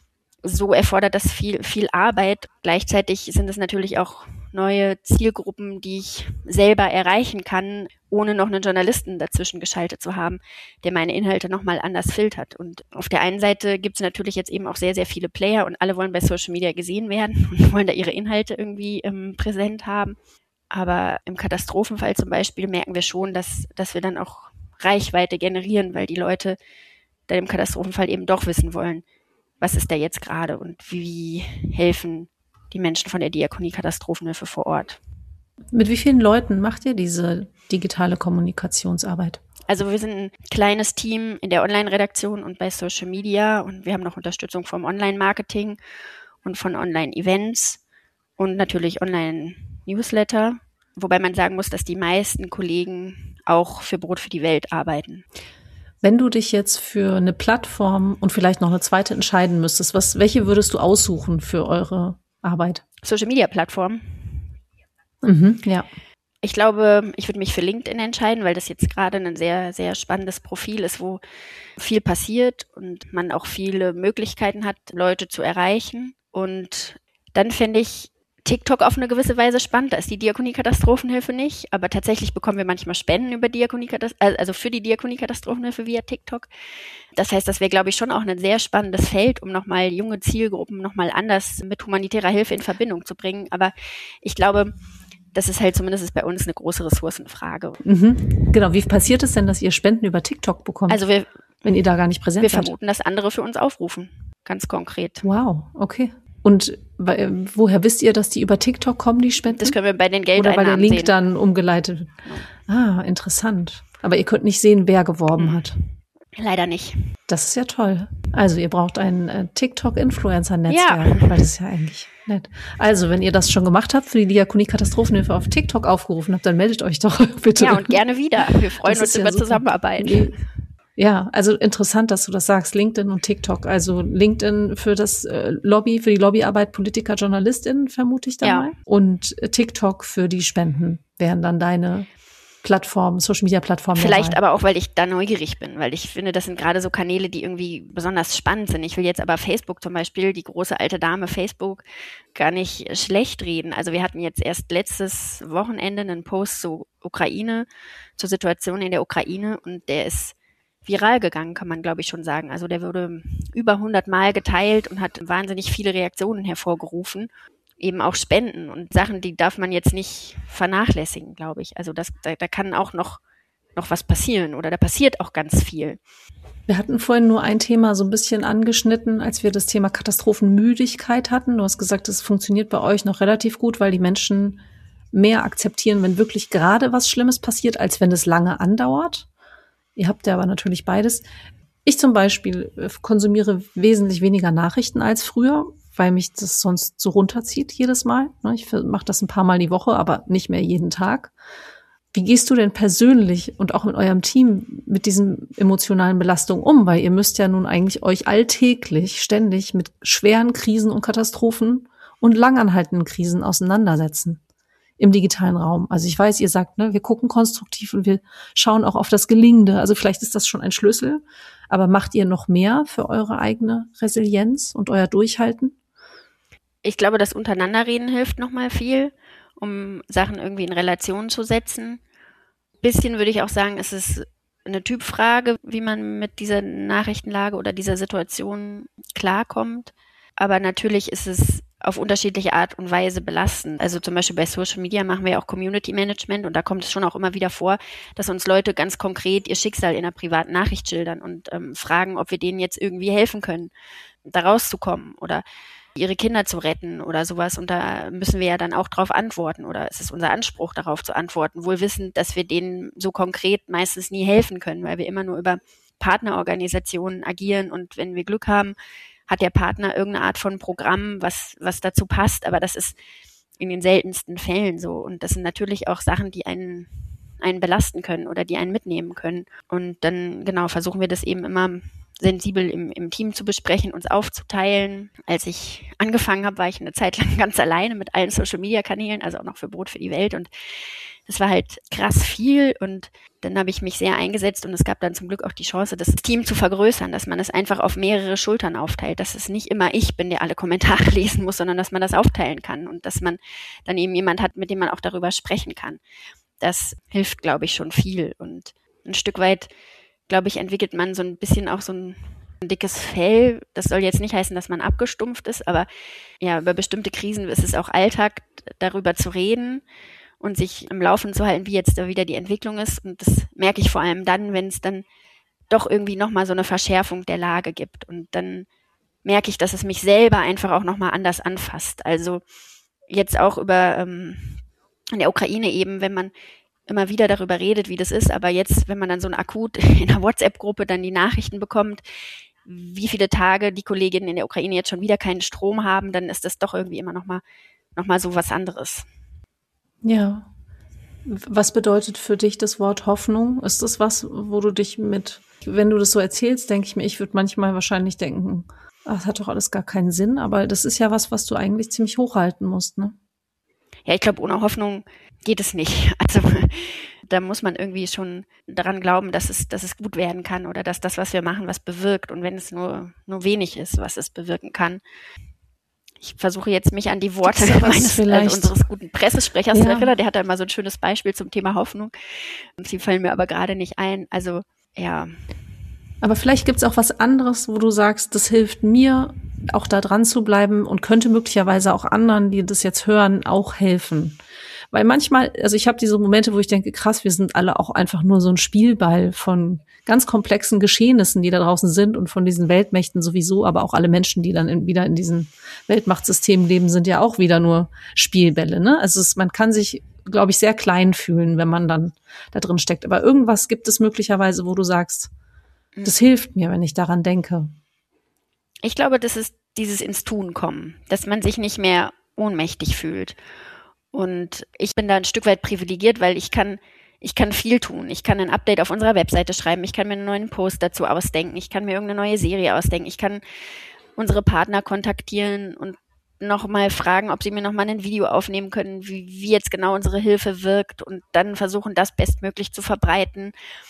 so erfordert das viel, viel Arbeit. Gleichzeitig sind es natürlich auch neue Zielgruppen, die ich selber erreichen kann, ohne noch einen Journalisten dazwischen geschaltet zu haben, der meine Inhalte nochmal anders filtert. Und auf der einen Seite gibt es natürlich jetzt eben auch sehr, sehr viele Player und alle wollen bei Social Media gesehen werden und wollen da ihre Inhalte irgendwie ähm, präsent haben. Aber im Katastrophenfall zum Beispiel merken wir schon, dass, dass wir dann auch Reichweite generieren, weil die Leute dann im Katastrophenfall eben doch wissen wollen, was ist da jetzt gerade und wie helfen die Menschen von der Diakonie Katastrophenhilfe vor Ort. Mit wie vielen Leuten macht ihr diese digitale Kommunikationsarbeit? Also wir sind ein kleines Team in der Online-Redaktion und bei Social Media und wir haben noch Unterstützung vom Online-Marketing und von Online-Events und natürlich Online-Newsletter, wobei man sagen muss, dass die meisten Kollegen auch für Brot für die Welt arbeiten. Wenn du dich jetzt für eine Plattform und vielleicht noch eine zweite entscheiden müsstest, was, welche würdest du aussuchen für eure Arbeit? Social-Media-Plattform. Mhm, ja. Ich glaube, ich würde mich für LinkedIn entscheiden, weil das jetzt gerade ein sehr, sehr spannendes Profil ist, wo viel passiert und man auch viele Möglichkeiten hat, Leute zu erreichen. Und dann finde ich TikTok auf eine gewisse Weise spannend. Da ist die Diakonie Katastrophenhilfe nicht, aber tatsächlich bekommen wir manchmal Spenden über Diakonie also für die Diakonie Katastrophenhilfe via TikTok. Das heißt, das wäre, glaube ich, schon auch ein sehr spannendes Feld, um nochmal junge Zielgruppen nochmal anders mit humanitärer Hilfe in Verbindung zu bringen. Aber ich glaube, das ist halt zumindest bei uns eine große Ressourcenfrage. Mhm. Genau. Wie passiert es denn, dass ihr Spenden über TikTok bekommt? Also wir, wenn ihr da gar nicht präsent wir seid? Wir vermuten, dass andere für uns aufrufen. Ganz konkret. Wow, okay. Und woher wisst ihr, dass die über TikTok kommen, die Spenden? Das können wir bei den Geldeinnahmen sehen. Oder weil der Link sehen. dann umgeleitet wird. Ah, interessant. Aber ihr könnt nicht sehen, wer geworben hat. Leider nicht. Das ist ja toll. Also ihr braucht ein äh, TikTok-Influencer-Netzwerk, ja. Weil das ist ja eigentlich nett. Also wenn ihr das schon gemacht habt, für die Diakonie Katastrophenhilfe auf TikTok aufgerufen habt, dann meldet euch doch bitte. Ja, und gerne wieder. Wir freuen uns über ja Zusammenarbeit. Ja, also interessant, dass du das sagst, LinkedIn und TikTok. Also LinkedIn für das äh, Lobby, für die Lobbyarbeit Politiker, JournalistInnen, vermute ich da ja. mal. Und äh, TikTok für die Spenden wären dann deine Plattform, Social-Media-Plattform. Vielleicht dabei. aber auch, weil ich da neugierig bin, weil ich finde, das sind gerade so Kanäle, die irgendwie besonders spannend sind. Ich will jetzt aber Facebook zum Beispiel, die große alte Dame Facebook, gar nicht schlecht reden. Also wir hatten jetzt erst letztes Wochenende einen Post zur Ukraine, zur Situation in der Ukraine und der ist viral gegangen, kann man glaube ich schon sagen. Also der wurde über hundert Mal geteilt und hat wahnsinnig viele Reaktionen hervorgerufen. Eben auch Spenden und Sachen, die darf man jetzt nicht vernachlässigen, glaube ich. Also das, da, da kann auch noch, noch was passieren oder da passiert auch ganz viel. Wir hatten vorhin nur ein Thema so ein bisschen angeschnitten, als wir das Thema Katastrophenmüdigkeit hatten. Du hast gesagt, es funktioniert bei euch noch relativ gut, weil die Menschen mehr akzeptieren, wenn wirklich gerade was Schlimmes passiert, als wenn es lange andauert. Ihr habt ja aber natürlich beides. Ich zum Beispiel konsumiere wesentlich weniger Nachrichten als früher, weil mich das sonst so runterzieht jedes Mal. Ich mache das ein paar Mal die Woche, aber nicht mehr jeden Tag. Wie gehst du denn persönlich und auch mit eurem Team mit diesen emotionalen Belastungen um? Weil ihr müsst ja nun eigentlich euch alltäglich ständig mit schweren Krisen und Katastrophen und langanhaltenden Krisen auseinandersetzen im digitalen Raum. Also ich weiß, ihr sagt, ne, wir gucken konstruktiv und wir schauen auch auf das Gelingende. Also vielleicht ist das schon ein Schlüssel. Aber macht ihr noch mehr für eure eigene Resilienz und euer Durchhalten? Ich glaube, das Untereinanderreden hilft nochmal viel, um Sachen irgendwie in Relation zu setzen. Bisschen würde ich auch sagen, es ist eine Typfrage, wie man mit dieser Nachrichtenlage oder dieser Situation klarkommt. Aber natürlich ist es auf unterschiedliche Art und Weise belastend. Also zum Beispiel bei Social Media machen wir ja auch Community Management und da kommt es schon auch immer wieder vor, dass uns Leute ganz konkret ihr Schicksal in einer privaten Nachricht schildern und ähm, fragen, ob wir denen jetzt irgendwie helfen können, da rauszukommen oder ihre Kinder zu retten oder sowas. Und da müssen wir ja dann auch drauf antworten oder es ist unser Anspruch, darauf zu antworten, wohl wissend, dass wir denen so konkret meistens nie helfen können, weil wir immer nur über Partnerorganisationen agieren und wenn wir Glück haben, hat der Partner irgendeine Art von Programm, was, was dazu passt, aber das ist in den seltensten Fällen so. Und das sind natürlich auch Sachen, die einen, einen belasten können oder die einen mitnehmen können. Und dann, genau, versuchen wir das eben immer sensibel im, im Team zu besprechen, uns aufzuteilen. Als ich angefangen habe, war ich eine Zeit lang ganz alleine mit allen Social-Media-Kanälen, also auch noch für Brot für die Welt und das war halt krass viel und dann habe ich mich sehr eingesetzt und es gab dann zum Glück auch die Chance, das Team zu vergrößern, dass man es einfach auf mehrere Schultern aufteilt, dass es nicht immer ich bin, der alle Kommentare lesen muss, sondern dass man das aufteilen kann und dass man dann eben jemand hat, mit dem man auch darüber sprechen kann. Das hilft, glaube ich, schon viel und ein Stück weit, glaube ich, entwickelt man so ein bisschen auch so ein ein dickes Fell. Das soll jetzt nicht heißen, dass man abgestumpft ist, aber ja, über bestimmte Krisen ist es auch Alltag, darüber zu reden und sich am Laufen zu halten, wie jetzt da wieder die Entwicklung ist. Und das merke ich vor allem dann, wenn es dann doch irgendwie nochmal so eine Verschärfung der Lage gibt. Und dann merke ich, dass es mich selber einfach auch nochmal anders anfasst. Also jetzt auch über ähm, in der Ukraine eben, wenn man immer wieder darüber redet, wie das ist, aber jetzt, wenn man dann so ein akut in einer WhatsApp-Gruppe dann die Nachrichten bekommt, wie viele Tage die Kolleginnen in der Ukraine jetzt schon wieder keinen Strom haben, dann ist das doch irgendwie immer nochmal noch mal so was anderes. Ja. Was bedeutet für dich das Wort Hoffnung? Ist das was, wo du dich mit, wenn du das so erzählst, denke ich mir, ich würde manchmal wahrscheinlich denken, ach, das hat doch alles gar keinen Sinn, aber das ist ja was, was du eigentlich ziemlich hochhalten musst, ne? Ja, ich glaube, ohne Hoffnung geht es nicht. Also da muss man irgendwie schon daran glauben, dass es, dass es gut werden kann oder dass das, was wir machen, was bewirkt. Und wenn es nur, nur wenig ist, was es bewirken kann. Ich versuche jetzt, mich an die Worte meines, also unseres guten Pressesprechers zu erinnern. Der hat da immer so ein schönes Beispiel zum Thema Hoffnung. Sie fallen mir aber gerade nicht ein. Also, ja. Aber vielleicht gibt's auch was anderes, wo du sagst, das hilft mir, auch da dran zu bleiben und könnte möglicherweise auch anderen, die das jetzt hören, auch helfen. Weil manchmal, also ich habe diese Momente, wo ich denke, krass, wir sind alle auch einfach nur so ein Spielball von ganz komplexen Geschehnissen, die da draußen sind und von diesen Weltmächten sowieso, aber auch alle Menschen, die dann in, wieder in diesem Weltmachtsystem leben, sind ja auch wieder nur Spielbälle, ne? Also es, man kann sich, glaube ich, sehr klein fühlen, wenn man dann da drin steckt. Aber irgendwas gibt es möglicherweise, wo du sagst, das hilft mir, wenn ich daran denke. Ich glaube, das ist dieses ins Tun kommen, dass man sich nicht mehr ohnmächtig fühlt. Und ich bin da ein Stück weit privilegiert, weil ich kann, ich kann viel tun. Ich kann ein Update auf unserer Webseite schreiben. Ich kann mir einen neuen Post dazu ausdenken. Ich kann mir irgendeine neue Serie ausdenken. Ich kann unsere Partner kontaktieren und nochmal fragen, ob sie mir nochmal ein Video aufnehmen können, wie, wie jetzt genau unsere Hilfe wirkt und dann versuchen, das bestmöglich zu verbreiten.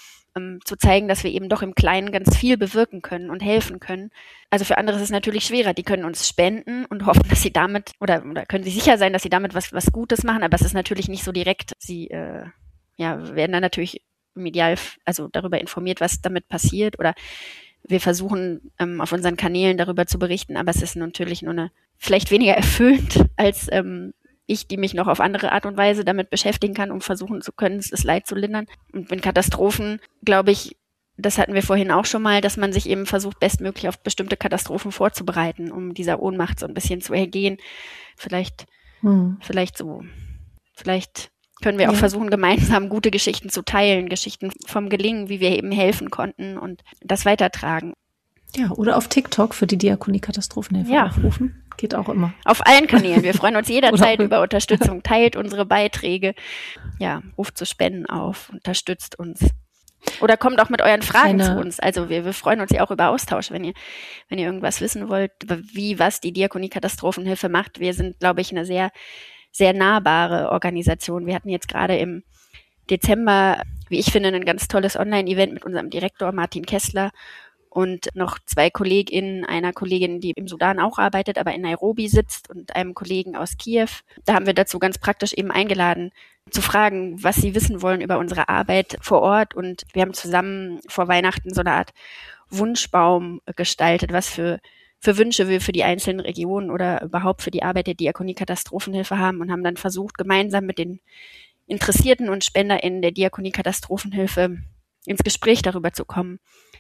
Zu zeigen, dass wir eben doch im Kleinen ganz viel bewirken können und helfen können. Also für andere ist es natürlich schwerer. Die können uns spenden und hoffen, dass sie damit, oder, oder können sich sicher sein, dass sie damit was, was Gutes machen, aber es ist natürlich nicht so direkt. Sie äh, ja, werden dann natürlich medial, also darüber informiert, was damit passiert, oder wir versuchen ähm, auf unseren Kanälen darüber zu berichten, aber es ist natürlich nur eine, vielleicht weniger erfüllend als ähm, ich, die mich noch auf andere Art und Weise damit beschäftigen kann, um versuchen zu können, das Leid zu lindern. Und in Katastrophen, glaube ich, das hatten wir vorhin auch schon mal, dass man sich eben versucht, bestmöglich auf bestimmte Katastrophen vorzubereiten, um dieser Ohnmacht so ein bisschen zu ergehen. Vielleicht, hm. vielleicht so. Vielleicht können wir auch ja. versuchen, gemeinsam gute Geschichten zu teilen, Geschichten vom Gelingen, wie wir eben helfen konnten und das weitertragen. Ja, oder auf TikTok für die Diakonie Katastrophenhilfe ja. aufrufen. Geht auch immer. Auf allen Kanälen. Wir freuen uns jederzeit über Unterstützung. Teilt unsere Beiträge. Ja, ruft zu Spenden auf. Unterstützt uns. Oder kommt auch mit euren Fragen Eine, zu uns. Also wir, wir freuen uns ja auch über Austausch, wenn ihr, wenn ihr irgendwas wissen wollt, wie, was die Diakonie Katastrophenhilfe macht. Wir sind, glaube ich, eine sehr, sehr nahbare Organisation. Wir hatten jetzt gerade im Dezember, wie ich finde, ein ganz tolles Online-Event mit unserem Direktor Martin Kessler und noch zwei KollegInnen, einer Kollegin, die im Sudan auch arbeitet, aber in Nairobi sitzt, und einem Kollegen aus Kiew. Da haben wir dazu ganz praktisch eben eingeladen, zu fragen, was sie wissen wollen über unsere Arbeit vor Ort. Und wir haben zusammen vor Weihnachten so eine Art Wunschbaum gestaltet, was für für Wünsche wir für die einzelnen Regionen oder überhaupt für die Arbeit der Diakonie-Katastrophenhilfe haben und haben dann versucht, gemeinsam mit den Interessierten und SpenderInnen der Diakonie-Katastrophenhilfe ins Gespräch darüber zu kommen,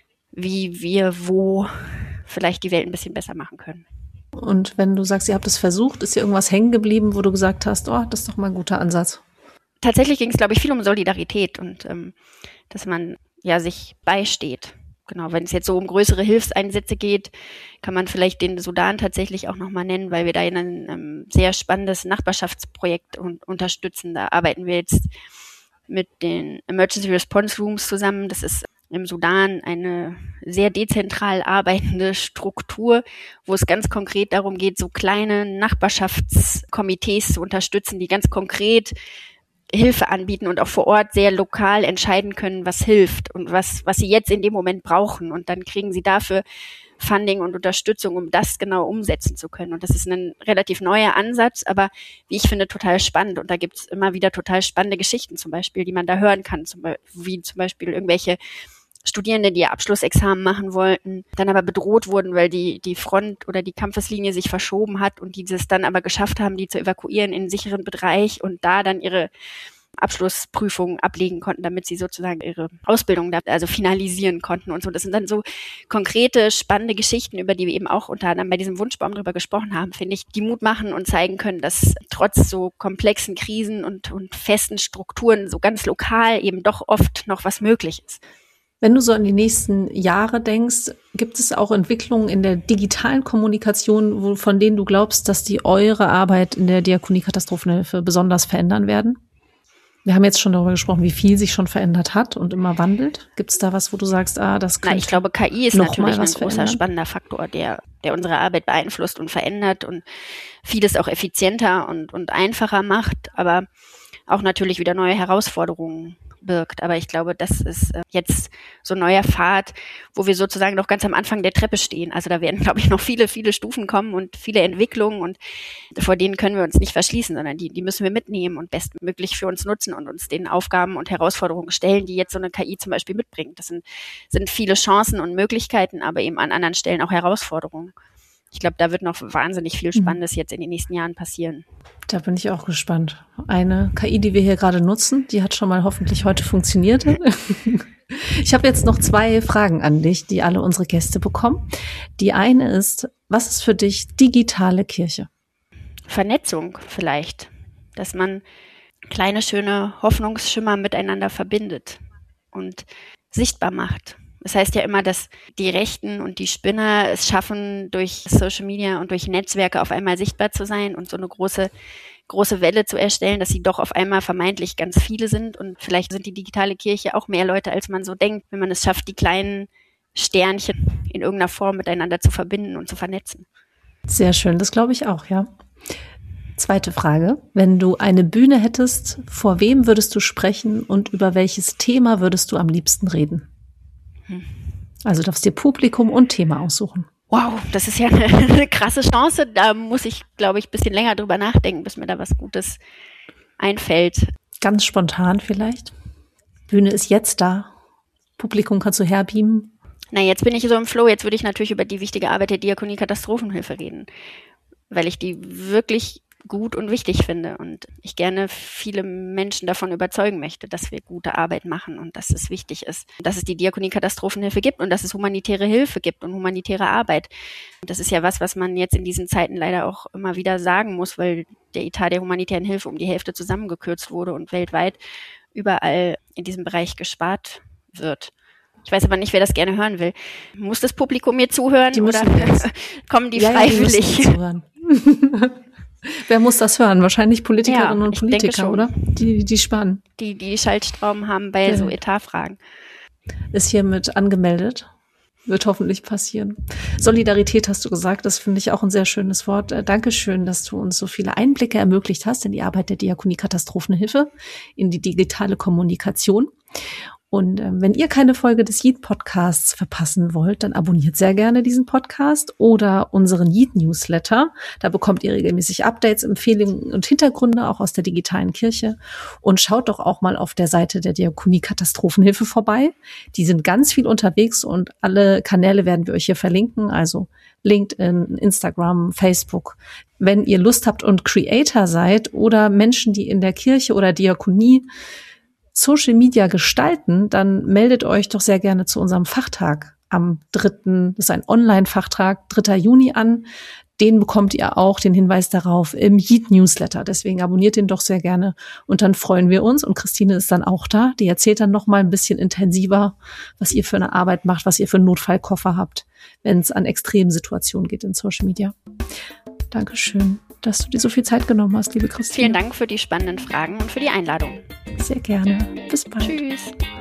wie wir wo vielleicht die Welt ein bisschen besser machen können. Und wenn du sagst, ihr habt es versucht, ist hier irgendwas hängen geblieben, wo du gesagt hast, oh, das ist doch mal ein guter Ansatz? Tatsächlich ging es, glaube ich, viel um Solidarität und ähm, dass man ja sich beisteht. Genau, wenn es jetzt so um größere Hilfseinsätze geht, kann man vielleicht den Sudan tatsächlich auch nochmal nennen, weil wir da in ein ähm, sehr spannendes Nachbarschaftsprojekt un- unterstützen. Da arbeiten wir jetzt mit den Emergency Response Rooms zusammen. Das ist im Sudan eine sehr dezentral arbeitende Struktur, wo es ganz konkret darum geht, so kleine Nachbarschaftskomitees zu unterstützen, die ganz konkret Hilfe anbieten und auch vor Ort sehr lokal entscheiden können, was hilft und was, was sie jetzt in dem Moment brauchen. Und dann kriegen sie dafür Funding und Unterstützung, um das genau umsetzen zu können. Und das ist ein relativ neuer Ansatz, aber wie ich finde, total spannend. Und da gibt es immer wieder total spannende Geschichten zum Beispiel, die man da hören kann, zum Beispiel, wie zum Beispiel irgendwelche Studierende, die ihr Abschlussexamen machen wollten, dann aber bedroht wurden, weil die die Front oder die Kampfeslinie sich verschoben hat und die es dann aber geschafft haben, die zu evakuieren in einen sicheren Bereich und da dann ihre Abschlussprüfungen ablegen konnten, damit sie sozusagen ihre Ausbildung da also finalisieren konnten und so. Das sind dann so konkrete, spannende Geschichten, über die wir eben auch unter anderem bei diesem Wunschbaum drüber gesprochen haben, finde ich, die Mut machen und zeigen können, dass trotz so komplexen Krisen und, und festen Strukturen so ganz lokal eben doch oft noch was möglich ist. Wenn du so an die nächsten Jahre denkst, gibt es auch Entwicklungen in der digitalen Kommunikation, wo, von denen du glaubst, dass die eure Arbeit in der Diakonie-Katastrophenhilfe besonders verändern werden? Wir haben jetzt schon darüber gesprochen, wie viel sich schon verändert hat und immer wandelt. Gibt es da was, wo du sagst, ah, das könnte Na, ich glaube, K I ist noch natürlich mal was ein großer, verändern? spannender Faktor, der, der unsere Arbeit beeinflusst und verändert und vieles auch effizienter und, und einfacher macht, aber auch natürlich wieder neue Herausforderungen birgt. Aber ich glaube, das ist jetzt so ein neuer Pfad, wo wir sozusagen noch ganz am Anfang der Treppe stehen. Also da werden, glaube ich, noch viele, viele Stufen kommen und viele Entwicklungen und vor denen können wir uns nicht verschließen, sondern die, die müssen wir mitnehmen und bestmöglich für uns nutzen und uns den Aufgaben und Herausforderungen stellen, die jetzt so eine K I zum Beispiel mitbringt. Das sind, sind viele Chancen und Möglichkeiten, aber eben an anderen Stellen auch Herausforderungen. Ich glaube, da wird noch wahnsinnig viel Spannendes jetzt in den nächsten Jahren passieren. Da bin ich auch gespannt. Eine K I, die wir hier gerade nutzen, die hat schon mal hoffentlich heute funktioniert. Ich habe jetzt noch zwei Fragen an dich, die alle unsere Gäste bekommen. Die eine ist, was ist für dich digitale Kirche? Vernetzung vielleicht, dass man kleine, schöne Hoffnungsschimmer miteinander verbindet und sichtbar macht. Das heißt ja immer, dass die Rechten und die Spinner es schaffen, durch Social Media und durch Netzwerke auf einmal sichtbar zu sein und so eine große, große Welle zu erstellen, dass sie doch auf einmal vermeintlich ganz viele sind. Und vielleicht sind die digitale Kirche auch mehr Leute, als man so denkt, wenn man es schafft, die kleinen Sternchen in irgendeiner Form miteinander zu verbinden und zu vernetzen. Sehr schön, das glaube ich auch, ja. Zweite Frage. Wenn du eine Bühne hättest, vor wem würdest du sprechen und über welches Thema würdest du am liebsten reden? Also darfst dir Publikum und Thema aussuchen. Wow, das ist ja eine, eine krasse Chance. Da muss ich, glaube ich, ein bisschen länger drüber nachdenken, bis mir da was Gutes einfällt. Ganz spontan vielleicht. Bühne ist jetzt da. Publikum kannst du herbeamen. Na, jetzt bin ich so im Flow. Jetzt würde ich natürlich über die wichtige Arbeit der Diakonie-Katastrophenhilfe reden, weil ich die wirklich gut und wichtig finde und ich gerne viele Menschen davon überzeugen möchte, dass wir gute Arbeit machen und dass es wichtig ist, dass es die Diakonie-Katastrophenhilfe gibt und dass es humanitäre Hilfe gibt und humanitäre Arbeit. Und das ist ja was, was man jetzt in diesen Zeiten leider auch immer wieder sagen muss, weil der Etat der humanitären Hilfe um die Hälfte zusammengekürzt wurde und weltweit überall in diesem Bereich gespart wird. Ich weiß aber nicht, wer das gerne hören will. Muss das Publikum mir zuhören Die oder kommen die ja, freiwillig? Ja, die zuhören. Wer muss das hören? Wahrscheinlich Politikerinnen ja, und Politiker, oder? Die, die sparen. Die, die Schaltstrauben haben bei ja. so Etatfragen. Ist hiermit angemeldet. Wird hoffentlich passieren. Solidarität hast du gesagt, das finde ich auch ein sehr schönes Wort. Dankeschön, dass du uns so viele Einblicke ermöglicht hast in die Arbeit der Diakonie-Katastrophenhilfe, in die digitale Kommunikation. Und äh, wenn ihr keine Folge des Yeet-Podcasts verpassen wollt, dann abonniert sehr gerne diesen Podcast oder unseren Yeet-Newsletter. Da bekommt ihr regelmäßig Updates, Empfehlungen und Hintergründe auch aus der digitalen Kirche. Und schaut doch auch mal auf der Seite der Diakonie-Katastrophenhilfe vorbei. Die sind ganz viel unterwegs und alle Kanäle werden wir euch hier verlinken. Also LinkedIn, Instagram, Facebook. Wenn ihr Lust habt und Creator seid oder Menschen, die in der Kirche oder Diakonie Social Media gestalten, dann meldet euch doch sehr gerne zu unserem Fachtag am dritten, das ist ein Online-Fachtrag, dritter Juni an. Den bekommt ihr auch, den Hinweis darauf, im Yeet-Newsletter. Deswegen abonniert den doch sehr gerne und dann freuen wir uns. Und Christine ist dann auch da. Die erzählt dann noch mal ein bisschen intensiver, was ihr für eine Arbeit macht, was ihr für einen Notfallkoffer habt, wenn es an Extremsituationen geht in Social Media. Dankeschön, dass du dir so viel Zeit genommen hast, liebe Christine. Vielen Dank für die spannenden Fragen und für die Einladung. Sehr gerne. Bis bald. Tschüss.